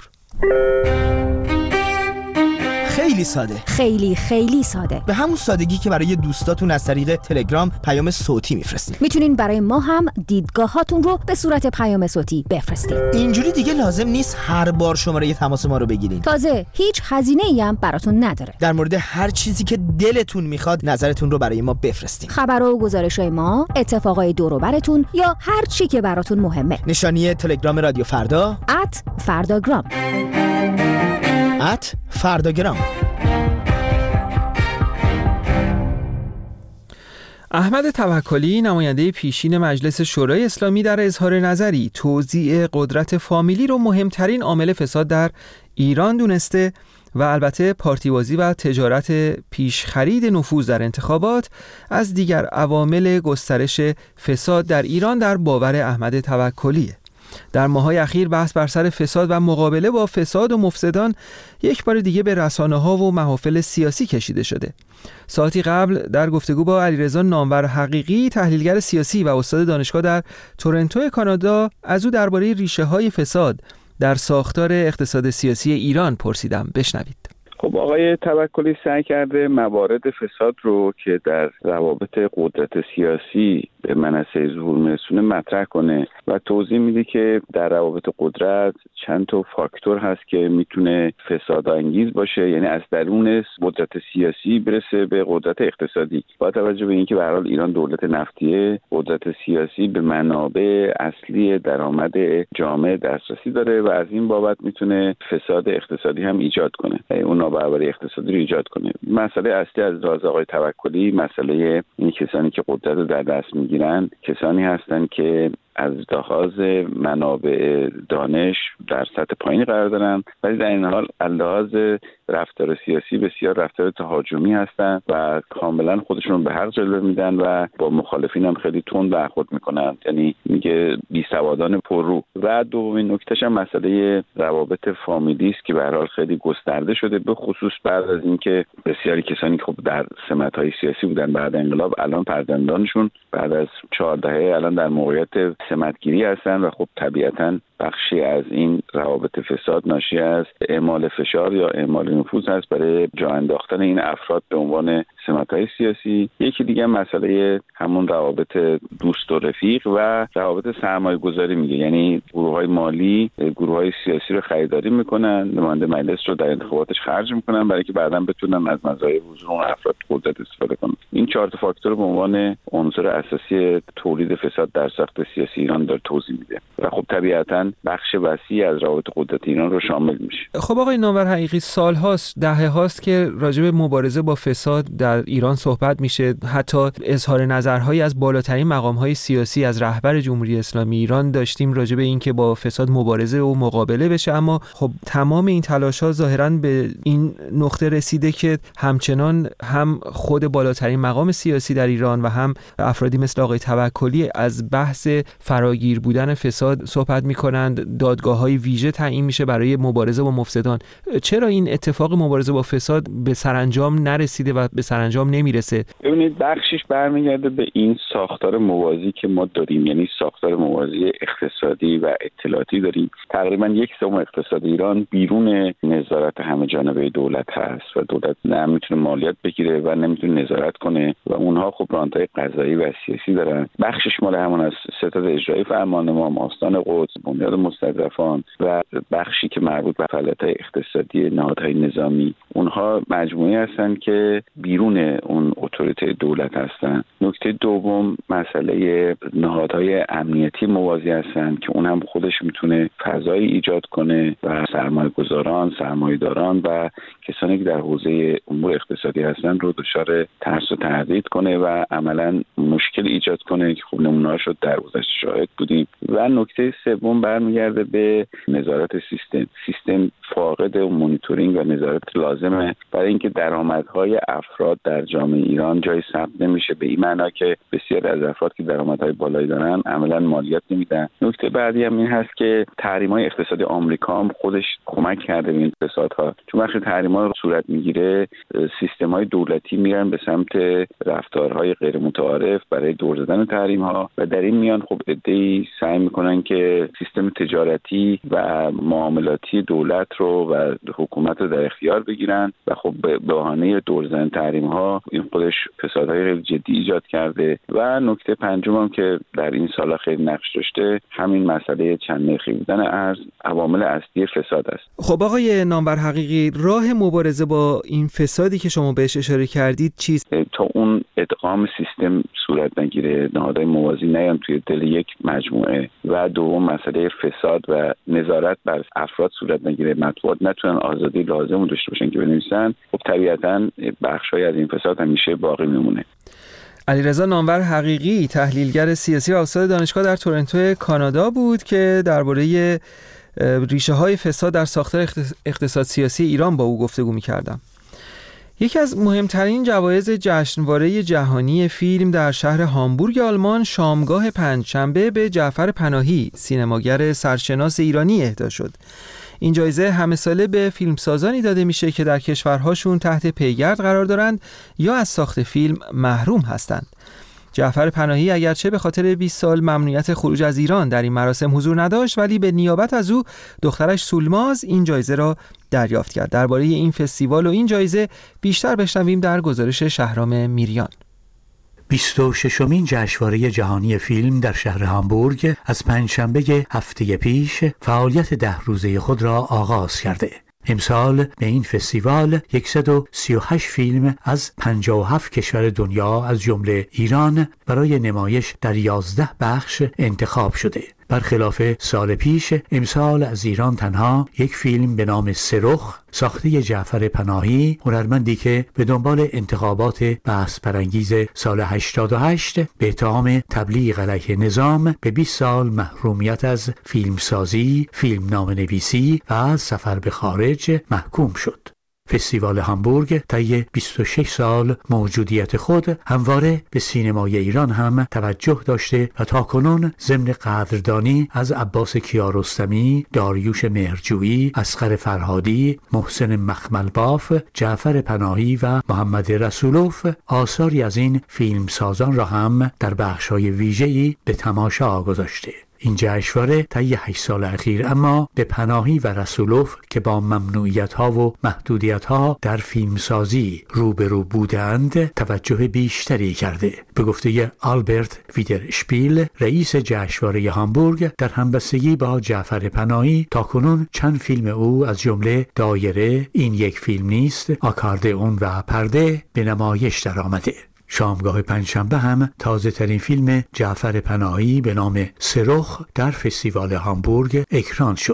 خیلی ساده، خیلی خیلی ساده، به همون سادگی که برای دوستاتون از طریق تلگرام پیام صوتی میفرستید. میتونین برای ما هم دیدگاهاتون رو به صورت پیام صوتی بفرستید. اینجوری دیگه لازم نیست هر بار شماره تماس ما رو بگیرین. تازه هیچ هزینه‌ای هم براتون نداره. در مورد هر چیزی که دلتون میخواد نظرتون رو برای ما بفرستین. خبرها و گزارش‌های ما، اتفاقای دور و براتون یا هر چی که براتون مهمه. نشانی تلگرام رادیو فردا ات فرداگرام ات فرداگرام. احمد توکلی نماینده پیشین مجلس شورای اسلامی در اظهار نظری توزیع قدرت فامیلی رو مهمترین عامل فساد در ایران دونسته و البته پارتیبازی و تجارت پیش خرید نفوذ در انتخابات از دیگر عوامل گسترش فساد در ایران در باور احمد توکلیه. در ماه‌های اخیر بحث بر سر فساد و مقابله با فساد و مفسدان یک بار دیگه به رسانه‌ها و محافل سیاسی کشیده شده. ساعتی قبل در گفتگو با علیرضا نامور حقیقی، تحلیلگر سیاسی و استاد دانشگاه در تورنتو کانادا، از او درباره ریشه‌های فساد در ساختار اقتصاد سیاسی ایران پرسیدم. بشنوید. خب آقای توکلی سعی کرده موارد فساد رو که در روابط قدرت سیاسی به منصه ظهور میرسونه مطرح کنه و توضیح میده که در روابط قدرت چند تا فاکتور هست که میتونه فساد انگیز باشه، یعنی از درون قدرت سیاسی برسه به قدرت اقتصادی. با توجه به اینکه به هر حال ایران دولت نفتیه، قدرت سیاسی به منابع اصلی درآمد جامعه دسترسی داره و از این بابت میتونه فساد اقتصادی هم ایجاد کنه، اون نابرابری اقتصادی رو ایجاد کنه. مسئله اصلی از لحاظ آقای توکلی مسئله این کسانی که قدرت رو در دست میگیرن کسانی هستند که از لحاظ منابع دانش در سطح پایینی قرار دارن، ولی در این حال از لحاظ رفتار سیاسی بسیار رفتار تهاجمی هستن و کاملا خودشون به حق جلوه میدن و با مخالفین هم خیلی تند برخورد میکنن، یعنی میگه بیسوادان پررو. و دومین نکتهش هم مسئله روابط فامیلی است که به هر حال خیلی گسترده شده، به خصوص بعد از اینکه بسیاری کسانی که خب در سمت‌های سیاسی بودن بعد انقلاب الان فرزندانشون بعد از چهار دهه الان در موقعیت سمتگیری هستن و خب طبیعتاً بخشی از این روابط فساد ناشی از اعمال فشار یا اعمال نفوذ است برای جا انداختن این افراد به عنوان سمت‌های سیاسی. یکی دیگه مسئله همون روابط دوست و رفیق و روابط سرمایه‌گذاری میگه، یعنی گروه‌های مالی گروه‌های سیاسی رو خریداری میکنن، نماینده مجلس رو در انتخاباتش خرج میکنن برای که بعداً بتونن از مزایای حضور اون افراد قدرت استفاده کنن. این چهار تا فاکتور به عنوان عنصر اساسی تولید فساد در ساخت سیاسی ایران داره توضیح میده و خب طبیعتاً بخش وسیعی از روابط قدرت ایران رو شامل میشه. خب آقای نامور حقیقی، سال هاست، دهه هاست که راجع به مبارزه با فساد در در ایران صحبت میشه، حتی اظهار نظرهایی از بالاترین مقام‌های سیاسی از رهبر جمهوری اسلامی ایران داشتیم راجع به این که با فساد مبارزه و مقابله بشه، اما خب تمام این تلاش‌ها ظاهراً به این نقطه رسیده که همچنان هم خود بالاترین مقام سیاسی در ایران و هم افرادی مثل آقای توکلی از بحث فراگیر بودن فساد صحبت می‌کنند. دادگاه‌های ویژه تعیین میشه برای مبارزه با مفسدان. چرا این اتفاق مبارزه با فساد به سرانجام نرسیده و به سرانجام نمیرسه؟ ببینید بخشش برمیگرده به این ساختار موازی که ما داریم، یعنی ساختار موازی اقتصادی و اطلاعاتی داریم. تقریبا یک سوم اقتصاد ایران بیرون نظارت همه جانبه دولت هست و دولت نمیتونه مالیات بگیره و نمیتونه نظارت کنه و اونها خب رانت‌های قضایی و سیاسی دارن. بخشش مال همون از ستاد اجرایی فرمانروایی، آستان قدس، بنیاد مستضعفان و بخشی که مربوط به فعالیت‌های اقتصادی نهادهای نظامی، اونها مجموعی هستن که بیرون اون اتوریته دولت هستن. نکته دوم مسئله نهادهای امنیتی موازی هستن که اون هم خودش میتونه فضایی ایجاد کنه و سرمایه‌گذاران، سرمایه‌داران و کسانی که در حوزه امور اقتصادی هستن رو دچار ترس و تردید کنه و عملاً مشکل ایجاد کنه که خب نمونه‌اش رو در گذشته شاهد بودیم. و نکته سوم برمیگرده به نظارت سیستم. سیستم فاقد و مانیتورینگ و نظارت لازمه برای اینکه درآمدهای افراد در جامعه ایران جای ثبت نمیشه، به این معنا که بسیار از افراد که درآمدهای بالایی دارن عملاً مالیات نمیدن. نکته بعدی هم این هست که تحریم‌های اقتصادی آمریکا هم خودش کمک کرده به این فسادها، چون وقتی تحریم‌ها صورت میگیره سیستم‌های دولتی میرن به سمت رفتارهای غیر متعارف برای دور زدن تحریم‌ها و در این میان خب عده‌ای سعی میکنن که سیستم تجارتی و معاملاتی دولت رو و حکومت رو در اختیار بگیرن و خب به بهانه دور زدن تحریم‌ها این خودش فسادهای خیلی جدی ایجاد کرده. و نکته پنجم هم که در این سالا خیلی نقش داشته همین مسئله چند نرخی بودن ارز عوامل اصلی فساد است. خب آقای نامور حقیقی، راه مبارزه با این فسادی که شما بهش اشاره کردید چیست؟ تا اون ادغام سیستم صورت نگیره، نهادهای موازی نیان توی دل یک مجموعه و دوم مسئله فساد و نظارت بر افراد صورت نگیره، مطبوعات نتونن آزادی لازم رو داشته باشن که بنویسن، خب طبیعتاً بخشای از این فساد همیشه باقی میمونه. علیرضا نامور حقیقی، تحلیلگر سیاسی و استاد دانشگاه در تورنتو کانادا بود که درباره ریشه های فساد در ساختار اقتصاد سیاسی ایران با او گفتگو می‌کردم. یکی از مهمترین جوایز جشنواره جهانی فیلم در شهر هامبورگ آلمان شامگاه پنجشنبه به جعفر پناهی، سینماگر سرشناس ایرانی اهدا شد. این جایزه همه ساله به فیلمسازانی داده میشه که در کشورهاشون تحت پیگرد قرار دارند یا از ساخت فیلم محروم هستند. جعفر پناهی اگرچه به خاطر بیست سال ممنوعیت خروج از ایران در این مراسم حضور نداشت، ولی به نیابت از او دخترش سولماز این جایزه را دریافت کرد. درباره این فستیوال و این جایزه بیشتر بشنویم در گزارش شهرام میریان. بیست و ششمین جشنواره جهانی فیلم در شهر هامبورگ از پنجشنبه هفته پیش فعالیت ده روزه خود را آغاز کرده. امسال به این فستیوال صد و سی و هشت فیلم از پنجاه و هفت کشور دنیا از جمله ایران برای نمایش در یازده بخش انتخاب شده. برخلاف سال پیش امسال از ایران تنها یک فیلم به نام سرخ ساخته جعفر پناهی، هنرمندی که به دنبال انتخابات بحث برانگیز سال هشتاد و هشت به اتهام تبلیغ علیه نظام به بیست سال محرومیت از فیلمسازی، فیلم نامه‌نویسی و سفر به خارج محکوم شد. فستیوال هامبورگ طی بیست و شش سال موجودیت خود همواره به سینمای ایران هم توجه داشته و تاکنون ضمن قدردانی از عباس کیارستمی، داریوش مهرجویی، اصغر فرهادی، محسن مخملباف، جعفر پناهی و محمد رسولوف آثاری از این فیلمسازان را هم در بخش‌های ویژه‌ای به تماشا گذاشته. این جشنواره طی هشت سال اخیر اما به پناهی و رسولوف که با ممنوعیت‌ها و محدودیت‌ها در فیلمسازی روبرو بودند توجه بیشتری کرده. به گفته آلبرت ویدرشپیل، رئیس جشنواره هامبورگ، در همبستگی با جعفر پناهی تاکنون چند فیلم او از جمله دایره، این یک فیلم نیست، آکاردئون و پرده به نمایش درآمده. شامگاه پنجشنبه هم تازه ترین فیلم جعفر پناهی به نام سرخ در فستیوال هامبورگ اکران شد.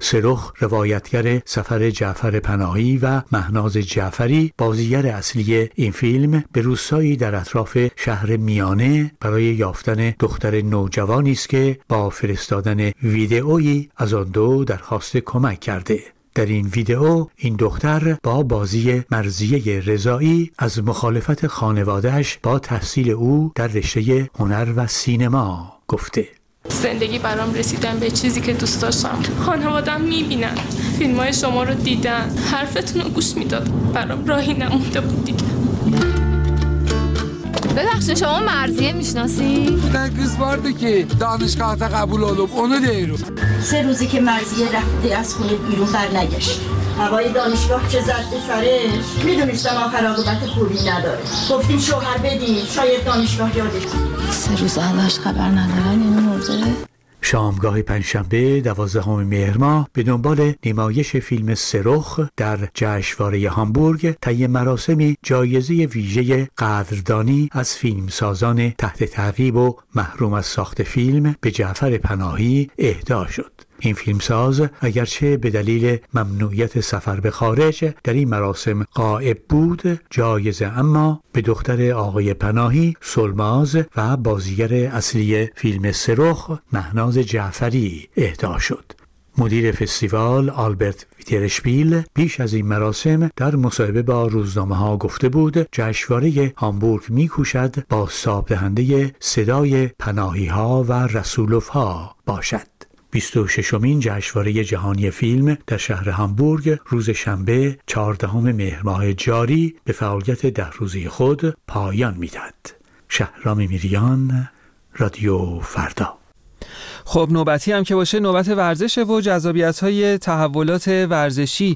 سرخ روایتگر سفر جعفر پناهی و مهناز جعفری بازیگر اصلی این فیلم به روستایی در اطراف شهر میانه برای یافتن دختر نوجوانی است که با فرستادن ویدئویی از آن دو درخواست کمک کرده. در این ویدئو این دختر با بازی مرضیه رضایی از مخالفت خانواده‌اش با تحصیل او در رشته هنر و سینما گفته. زندگی برام رسیدن به چیزی که دوست داشتم. خانواده‌ام میبینن، فیلم‌های شما رو دیدن، حرفتون رو گوش میداد. برام راهی نمونده بود دیگه. ببخشید شما مرضیه میشناسی؟ در گزوارده که دانشگاه تا قبول اولم اونو دیرو. سه روزی که مرضیه رفته از خونه بیرون بر نگشت. هوای دانشگاه چه زد به سرش. میدونستم آخر عاقبت خوبی نداره. گفتیم شوهر بدیم شاید دانشگاه یادش. سه روز ازش خبر ندارن یعنی مرده؟ شامگاه پنجشنبه دوازدهم مهر ماه به دنبال نمایش فیلم سرخ در جشنواره هامبورگ طی مراسمی جایزه ویژه قدردانی از فیلمسازان تحت تعقیب و محروم از ساخت فیلم به جعفر پناهی اهدا شد. این فیلمساز اگرچه به دلیل ممنوعیت سفر به خارج در این مراسم غائب بود، جایزه اما به دختر آقای پناهی سلماز و بازیگر اصلی فیلم سرخ مهناز جعفری اهدا شد. مدیر فستیوال آلبرت ویترشپیل پیش از این مراسم در مصاحبه با روزنامه‌ها گفته بود جشنواره هامبورگ می‌کوشد با ساب دهنده صدای پناهی‌ها و رسولوف‌ها باشد. بیست و ششمین جشنواره جهانی فیلم در شهر هامبورگ روز شنبه چهاردهم مهر ماه جاری به فعالیت ده روزه خود پایان می‌دهد. شهرام میریان، رادیو فردا. خب نوبتی هم که باشه نوبت ورزش و جذابیت‌های تحولات ورزشی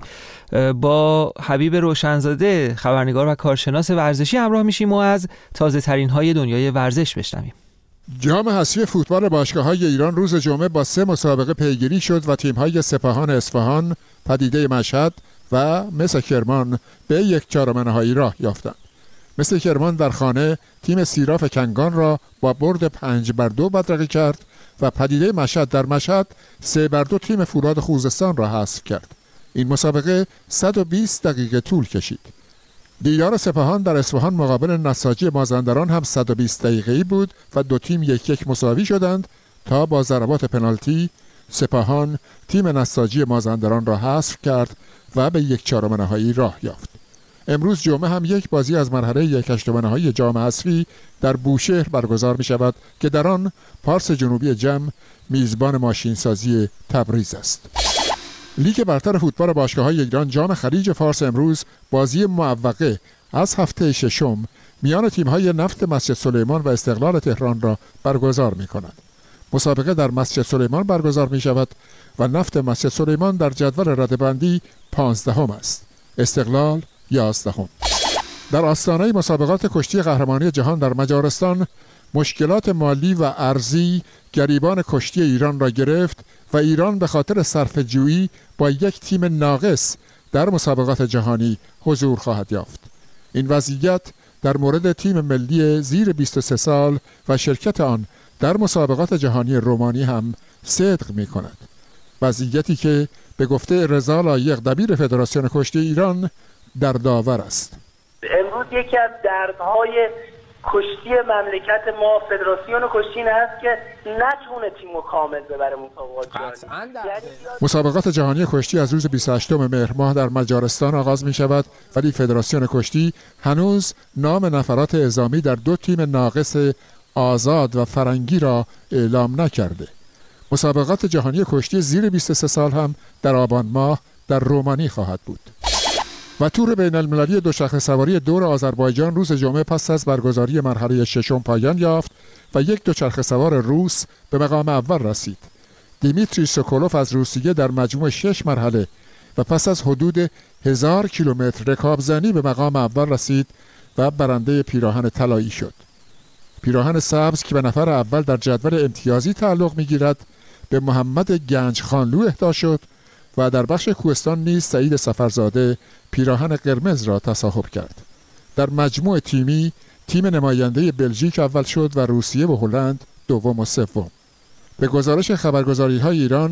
با حبیب روشنزاده خبرنگار و کارشناس ورزشی همراه میشیم و از تازه‌ترین‌های دنیای ورزش بشنویم. جام حذفی فوتبال باشگاه‌های ایران روز جمعه با سه مسابقه پیگیری شد و تیم‌های سپاهان اصفهان، پدیده مشهد و مس کرمان به یک چهارم نهایی راه یافتند. مس کرمان در خانه تیم سیراف کنگان را با برد پنج بر دو بدرقه کرد و پدیده مشهد در مشهد سه بر دو تیم فولاد خوزستان را حذف کرد. این مسابقه صد و بیست دقیقه طول کشید. دیدار سپاهان در اصفهان مقابل نساجی مازندران هم صد و بیست دقیقه‌ای بود و دو تیم یک یک مساوی شدند تا با ضربات پنالتی سپاهان تیم نساجی مازندران را حذف کرد و به یک چهارم نهایی راه یافت. امروز جمعه هم یک بازی از مرحله یک هشتم نهایی جام حذفی در بوشهر برگزار می شود که در آن پارس جنوبی جم میزبان ماشینسازی تبریز است. لیگ برتر فوتبال باشگاه‌های ایران جام خلیج فارس امروز بازی معوقه از هفته ششم میان تیم‌های نفت مسجد سلیمان و استقلال تهران را برگزار می‌کند. مسابقه در مسجد سلیمان برگزار می‌شود و نفت مسجد سلیمان در جدول رده‌بندی پانزدهم است. استقلال یازدهم. در آستانه مسابقات کشتی قهرمانی جهان در مجارستان مشکلات مالی و ارزی گریبان کشتی ایران را گرفت و ایران به خاطر صرفه‌جویی با یک تیم ناقص در مسابقات جهانی حضور خواهد یافت. این وضعیت در مورد تیم ملی زیر بیست و سه سال و شرکت آن در مسابقات جهانی رومانی هم صدق می کند. وضعیتی که به گفته رضا لایق دبیر فدراسیون کشتی ایران در داور است. امروز یکی از دردهای کشتی مملکت ما فدراسیون کشتی این هست که نتونه تیمو کامل ببره مسابقات جهانی. مسابقات جهانی کشتی از روز بیست و هشتم مهر ماه در مجارستان آغاز می شود ولی فدراسیون کشتی هنوز نام نفرات اعزامی در دو تیم ناقص آزاد و فرنگی را اعلام نکرده. مسابقات جهانی کشتی زیر بیست و سه سال هم در آبان ماه در رومانی خواهد بود. و تور بین المللی دوچرخه سواری دور آذربایجان روز جمعه پس از برگزاری مرحله ششم پایان یافت و یک دوچرخه سوار روس به مقام اول رسید. دیمیتری سوکولوف از روسیه در مجموع شش مرحله و پس از حدود هزار کیلومتر رکابزنی به مقام اول رسید و برنده پیراهن طلایی شد. پیراهن سبز که به نفر اول در جدول امتیازی تعلق می‌گیرد به محمد گنج خانلو اهدا شد و در بخش کوهستان نیز سعید سفرزاده پیراهن قرمز را تصاحب کرد. در مجموع تیمی تیم نماینده بلژیک اول شد و روسیه و هلند دوم و سوم. به گزارش خبرگزاری‌های ایران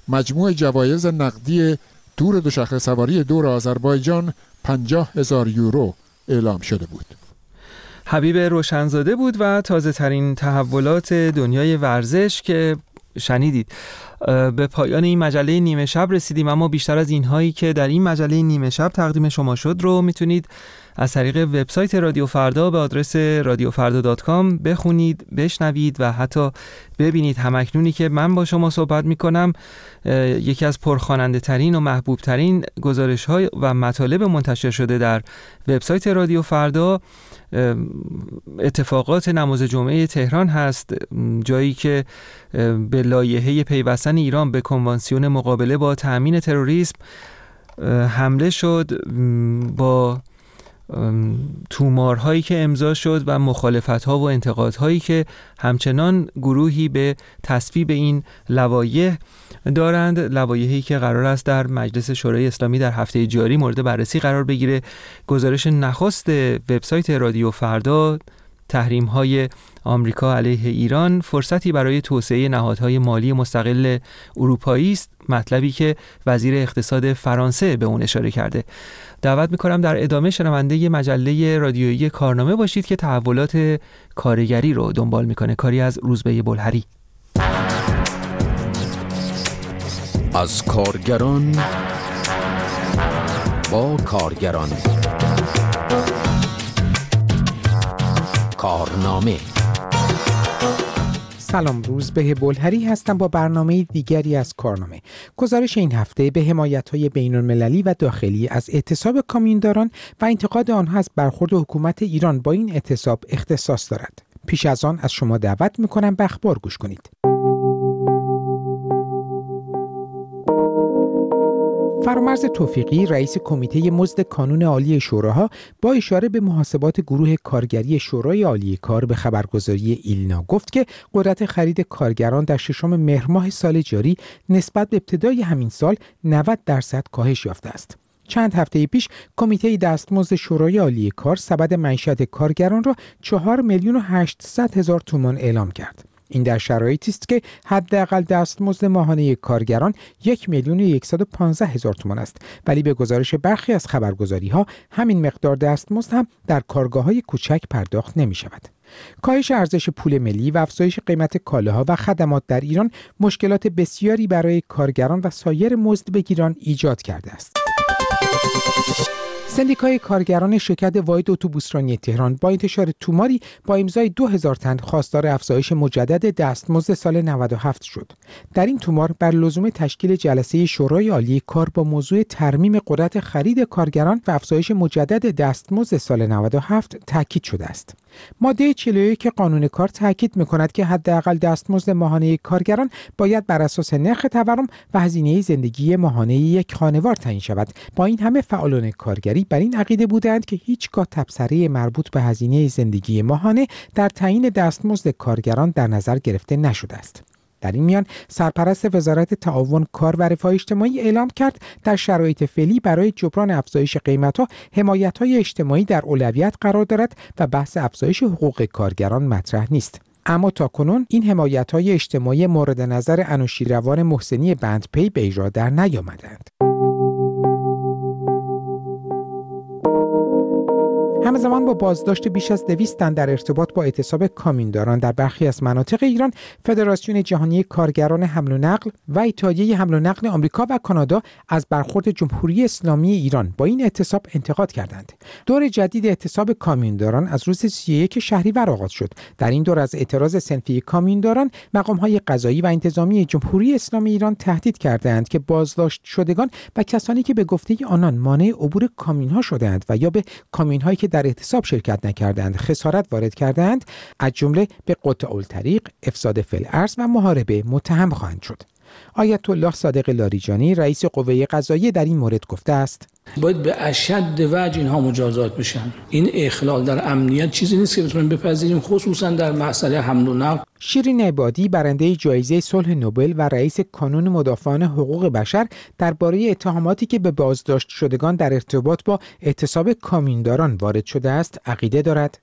مجموع جوایز نقدی تور دوچرخه سواری دور آذربایجان پنجاه هزار یورو اعلام شده بود. حبیب روشنزاده بود و تازه ترین تحولات دنیای ورزش که شنیدید. به پایان این مجله نیمه شب رسیدیم، اما بیشتر از اینهایی که در این مجله نیمه شب تقدیم شما شد رو میتونید از طریق وبسایت رادیو فردا به آدرس رادیو فردا دات کام بخونید، بشنوید و حتی ببینید. همکنونی که من با شما صحبت میکنم یکی از پرخواننده ترین و محبوب ترین گزارش های و مطالب منتشر شده در وبسایت رادیو فردا اتفاقات نماز جمعه تهران هست، جایی که به لایحه پیوستن ایران به کنوانسیون مقابله با تأمین تروریسم حمله شد، با تومارهایی که امضا شد و مخالفت‌ها و انتقادهایی که همچنان گروهی به تصویب این لوایح دارند، لوایحی که قرار است در مجلس شورای اسلامی در هفته جاری مورد بررسی قرار بگیره. گزارش نخست وبسایت رادیو فردا، تحریم‌های آمریکا علیه ایران فرصتی برای توسعه نهادهای مالی مستقل اروپایی است، مطلبی که وزیر اقتصاد فرانسه به اون اشاره کرده. دعوت می‌کنم در ادامه شنونده مجله رادیویی کارنامه باشید که تحولات کارگری رو دنبال می‌کنه. کاری از روزبه بلهری. از کارگران با کارگران، کارنامه. سلام، روزبه بلهری هستم با برنامه دیگری از کارنامه. گزارش این هفته به حمایت‌های بین‌المللی و داخلی از اعتصاب کامیونداران و انتقاد آنها از برخورد حکومت ایران با این اعتصاب اختصاص دارد. پیش از آن از شما دعوت می‌کنم به اخبار گوش کنید. فرامرز توفیقی، رئیس کمیته مزد کانون عالی شوراها، با اشاره به محاسبات گروه کارگری شورای عالی کار به خبرگزاری ایلنا گفت که قدرت خرید کارگران در ششم مهر ماه سال جاری نسبت به ابتدای همین سال نود درصد کاهش یافته است. چند هفته پیش کمیته دستمزد شورای عالی کار سبد معیشت کارگران را چهار میلیون و هشتصد هزار تومان اعلام کرد. این در شرایطی است که حداقل دستمزد ماهانه کارگران یک میلیون و صد و پانزده هزار تومان است، ولی به گزارش برخی از خبرگزاری‌ها همین مقدار دستمزد هم در کارگاه‌های کوچک پرداخت نمی‌شود. کاهش ارزش پول ملی و افزایش قیمت کالاها و خدمات در ایران مشکلات بسیاری برای کارگران و سایر مزدبگیران ایجاد کرده است. سندیکای کارگران شرکت واحد اتوبوسرانی تهران با انتشار توماری با امضای دو هزار تن خواستار افزایش مجدد دستمزد سال نود و هفت شد. در این تومار بر لزوم تشکیل جلسه شورای عالی کار با موضوع ترمیم قدرت خرید کارگران و افزایش مجدد دستمزد سال نود و هفت تاکید شده است. ماده چهل و یک قانون کار تاکید می‌کند که حداقل دستمزد ماهانه کارگران باید بر اساس نرخ تورم و هزینه زندگی ماهانه یک خانوار تعیین شود. با این همه فعالان کارگری بر این عقیده بودند که هیچگاه تبصره مربوط به هزینه زندگی ماهانه در تعیین دستمزد کارگران در نظر گرفته نشده است. در این میان سرپرست وزارت تعاون کار و رفاه اجتماعی اعلام کرد در شرایط فعلی برای جبران افزایش قیمت‌ها حمایت‌های اجتماعی در اولویت قرار دارد و بحث افزایش حقوق کارگران مطرح نیست. اما تاکنون این حمایت‌های اجتماعی مورد نظر انوشیروان محسنی بندپی به اجرا در نیامدند. همزمان با بازداشت بیش از دویست تن در ارتباط با اعتصاب کامیونداران در برخی از مناطق ایران، فدراسیون جهانی کارگران حمل و نقل و اتحادیه حمل و نقل آمریکا و کانادا از برخورد جمهوری اسلامی ایران با این اعتصاب انتقاد کردند. دور جدید اعتصاب کامیونداران از روز سی و یک شهریور آغاز شد. در این دور از اعتراض صنفی کامیونداران، مقام‌های قضایی و انتظامی جمهوری اسلامی ایران تهدید کردند که بازداشت شدگان و کسانی که به گفته آنان مانع عبور کامیون‌ها شدند و یا به کامیون‌هایی که در اعتصاب شرکت نکردند خسارت وارد کردند، از جمله به قطاع الطریق، افساد فی‌الارض و محاربه متهم خواهند شد. آیت الله صادق لاریجانی، رئیس قوه قضاییه، در این مورد گفته است: باید به اشد وجه اینها مجازات بشن. این اخلال در امنیت چیزی نیست که بتونیم بپذیریم، خصوصا در مسئله حمل و نقل. شیرین عبادی، برنده جایزه صلح نوبل و رئیس کانون مدافعان حقوق بشر، درباره اتهاماتی که به بازداشت شدگان در ارتباط با اعتصاب کامیونداران وارد شده است عقیده دارد: این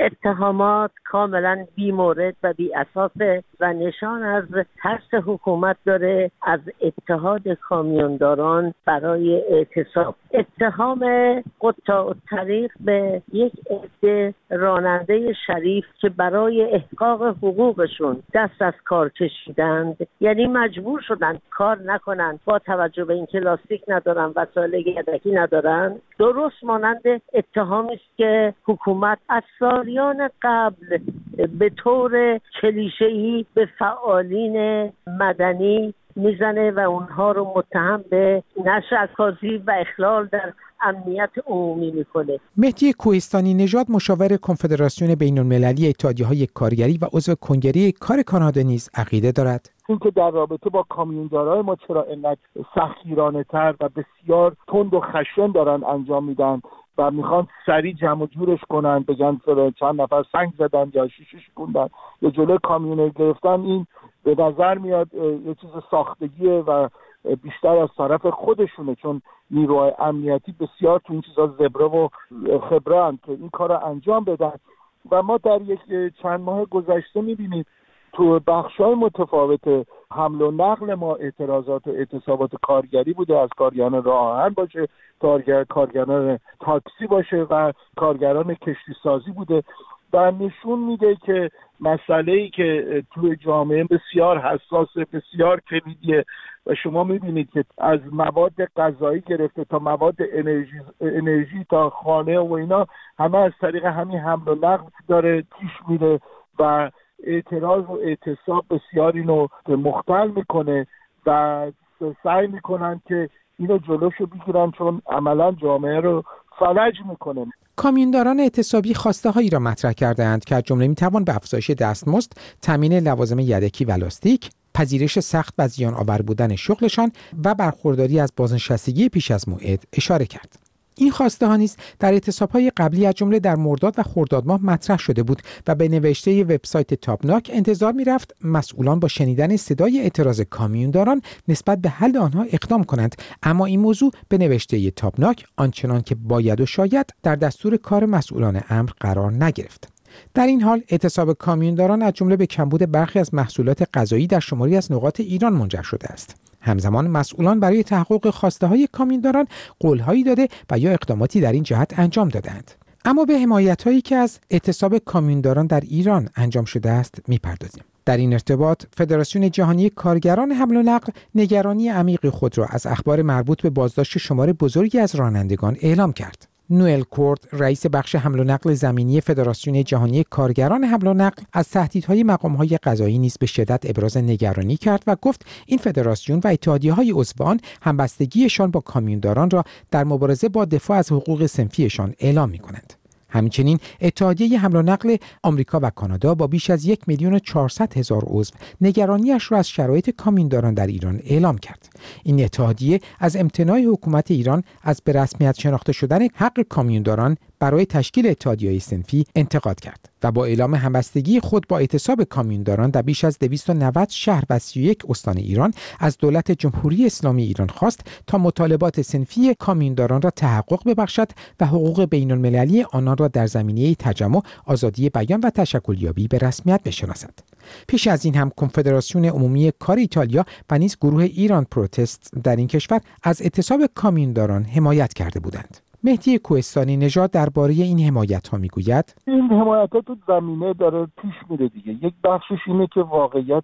اتهامات کاملا بی‌مورد و بی اساسه و نشان از ترس حکومت داره از اتحاد کامیونداران برای اعتصاب. اتهام قطاع الطریق به یک عده راننده شریف که برای احقاق حقوقشون دست از کار کشیدند، یعنی مجبور شدن کار نکنن با توجه به اینکه لاستیک ندارن، وسایل یدکی ندارن، درست مانند اتهامی است که حکومت از سالیان قبل به طور کلیشه‌ای به فعالین مدنی میزنه و اونها رو متهم به نشأه‌سازی و اخلال در امنیت عمومی میکنه. مهدی کوهستانی نژاد مشاور کنفدراسیون بین‌المللی اتحادیه‌های کارگری و عضو کنگره کار کانادا نیز عقیده دارد اینکه در رابطه با کامیوندارای ما چرا اینقدر سختگیرانه‌تر و بسیار تند و خشن دارن انجام میدن و میخوان سریع جمع و جورش کنن، بگن چند نفر سنگ زدن یا شیشه شکوندن یا جلوی کامیون گرفتن، این به نظر میاد یه چیز ساختگیه و بیشتر از طرف خودشونه، چون نیروهای امنیتی بسیار تو این چیزا زبره و خبره‌اند که این کار رو انجام بدن. و ما در یک چند ماه گذشته میبینیم تو بخش‌های متفاوت حمل و نقل ما اعتراضات و اعتصابات کارگری بوده، از کارگران راه آهن باشه، کارگر کارگران تاکسی باشه و کارگران کشتی سازی بوده و نشون میده که مسئله‌ای که توی جامعه بسیار حساسه، بسیار کلیدیه و شما میبینید که از مواد غذایی گرفته تا مواد انرژی انرژی تا خانه و اینا همه از طریق همین حمل و نقل داره پیش میره و اعتراض و اعتصاب بسیار اینو مختل میکنه و سعی میکنن که اینو جلوشو بگیرن، چون عملا جامعه رو فلج میکنه. کامیونداران اعتصابی خواسته هایی را مطرح کردند که از جمله میتوان به افزایش دستمزد، تامین لوازم یدکی و لاستیک، پذیرش سخت و زیان آور بودن شغلشان و برخورداری از بازنشستگی پیش از موعد اشاره کرد. این خواسته ها نیز در اعتصاب‌های قبلی از جمله در مرداد و خرداد ماه مطرح شده بود و به نوشته وبسایت تابناک انتظار می‌رفت مسئولان با شنیدن صدای اعتراض کامیونداران نسبت به حل آنها اقدام کنند، اما این موضوع به نوشته تابناک آنچنان که باید و شاید در دستور کار مسئولان امر قرار نگرفت. در این حال اعتصاب کامیونداران از جمله به کمبود برخی از محصولات غذایی در شماری از نقاط ایران منجر شده است. همزمان مسئولان برای تحقق خواسته‌های کامیونداران قول‌هایی داده و یا اقداماتی در این جهت انجام دادند. اما به حمایت‌هایی که از اعتصاب کامیونداران در ایران انجام شده است می‌پردازیم. در این ارتباط فدراسیون جهانی کارگران حمل و نقل نگرانی عمیق خود را از اخبار مربوط به بازداشت شمار بزرگی از رانندگان اعلام کرد. نوئل کورد، رئیس بخش حمل و نقل زمینی فدراسیون جهانی کارگران حمل و نقل، از تهدیدهای مقام‌های قضایی نیز به شدت ابراز نگرانی کرد و گفت این فدراسیون و اتحادیه‌های عضو آن همبستگیشان با کامیونداران را در مبارزه با دفاع از حقوق صنفیشان اعلام می‌کنند. همچنین اتحادیه حمل و نقل آمریکا و کانادا با بیش از یک میلیون و چهارصد هزار عضو نگرانیش را از شرایط کامیونداران در ایران اعلام کرد. این اتحادیه از امتناع حکومت ایران از به رسمیت شناخته شدن حق کامیونداران برای تشکیل اتحادیه‌های صنفی انتقاد کرد و با اعلام همبستگی خود با اعتصاب کامیونداران در بیش از دویست و نود شهر و سی و یک استان ایران از دولت جمهوری اسلامی ایران خواست تا مطالبات صنفی کامیونداران را تحقق ببخشد و حقوق بین‌المللی آنان را در زمینه تجمع، آزادی بیان و تشکلیابی به رسمیت بشناسد. پیش از این هم کنفدراسیون عمومی کار ایتالیا و نیز گروه ایران پروتست در این کشور از اعتصاب کامیونداران حمایت کرده بودند. مهدی کوهستانی نژاد درباره این حمایت ها میگوید این حمایت ها تو زمینه داره پیش میره دیگه. یک بخشش اینه که واقعیت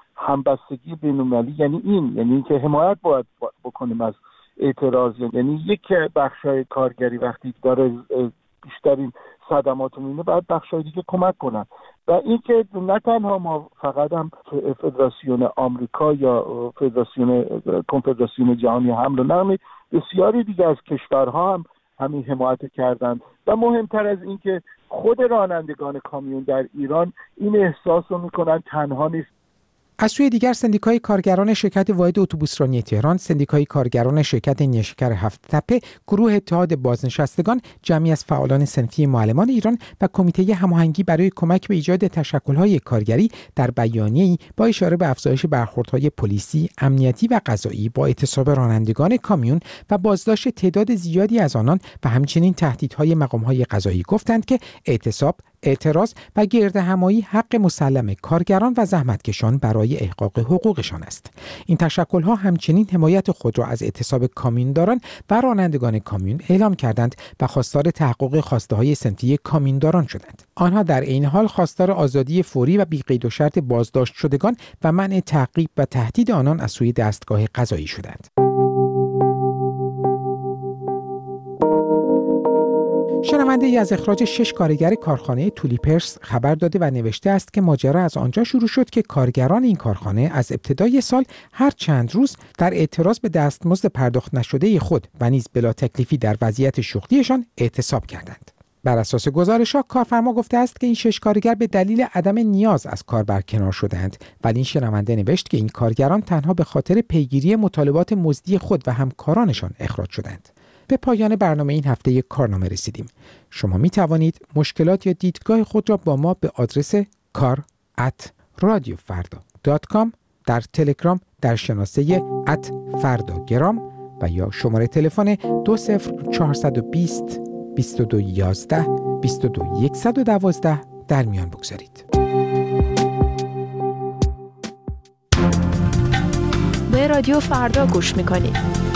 همبستگی بین‌المللی یعنی این یعنی اینکه حمایت باید بکنیم از اعتراض، یعنی یک بخشای کارگری وقتی داره بیشترین صدمات رو میبینه باید بخشای دیگه کمک کنن و اینکه نه تنها ما فقط هم فدراسیون آمریکا یا فدراسیون کنفدراسیون جهانی حمل و نقل، بسیاری دیگه از کشورها هم همین حمایت کردند و مهمتر از این که خود رانندگان کامیون در ایران این احساس رو میکنن تنها نیست. از سوی دیگر سندیکای کارگران شرکت واحد اتوبوسرانی تهران، سندیکای کارگران شرکت نیشکر هفت تپه، گروه اتحاد بازنشستگان، جمعی از فعالان صنفی معلمان ایران و کمیته هماهنگی برای کمک به ایجاد تشکل‌های کارگری در بیانیه‌ای با اشاره به افزایش برخوردهای پلیسی، امنیتی و قضایی با اعتصاب رانندگان کامیون و بازداشت تعداد زیادی از آنان و همچنین تهدیدهای مقام‌های قضایی گفتند که اعتصاب اعتراض و گردهمایی حق مسلم کارگران و زحمتکشان برای احقاق حقوقشان است. این تشکل‌ها همچنین حمایت خود را از اعتصاب کامیونداران و رانندگان کامیون اعلام کردند و خواستار تحقق خواسته‌های صنفی کامیونداران شدند. آنها در این حال خواستار آزادی فوری و بی‌قید و شرط بازداشت شدگان و منع تعقیب و تهدید آنان از سوی دستگاه قضایی شدند. شنونده ای از اخراج شش کارگر کارخانه تولیپرس خبر داده و نوشته است که ماجرا از آنجا شروع شد که کارگران این کارخانه از ابتدای سال هر چند روز در اعتراض به دستمزد پرداخت نشده خود و نیز بلا تکلیفی در وضعیت شغلیشان اعتصاب کردند. بر اساس گزارش‌ها کارفرما گفته است که این شش کارگر به دلیل عدم نیاز از کار برکنار شدند، ولی این شنونده نوشت که این کارگران تنها به خاطر پیگیری مطالبات مزدی خود و همکارانشان اخراج شدند. به پایان برنامه این هفته یک کارنامه رسیدیم. شما می توانید مشکلات یا دیدگاه خود را با ما به آدرس کار ات رادیو فردا دات کام در تلگرام در شناسه ات فردا گرام و یا شماره تلفن دو صفر چهارصد و بیست بیست و دو یازده بیست و دو صد و دوازده در میان بگذارید. به رادیو فردا گوش میکنید.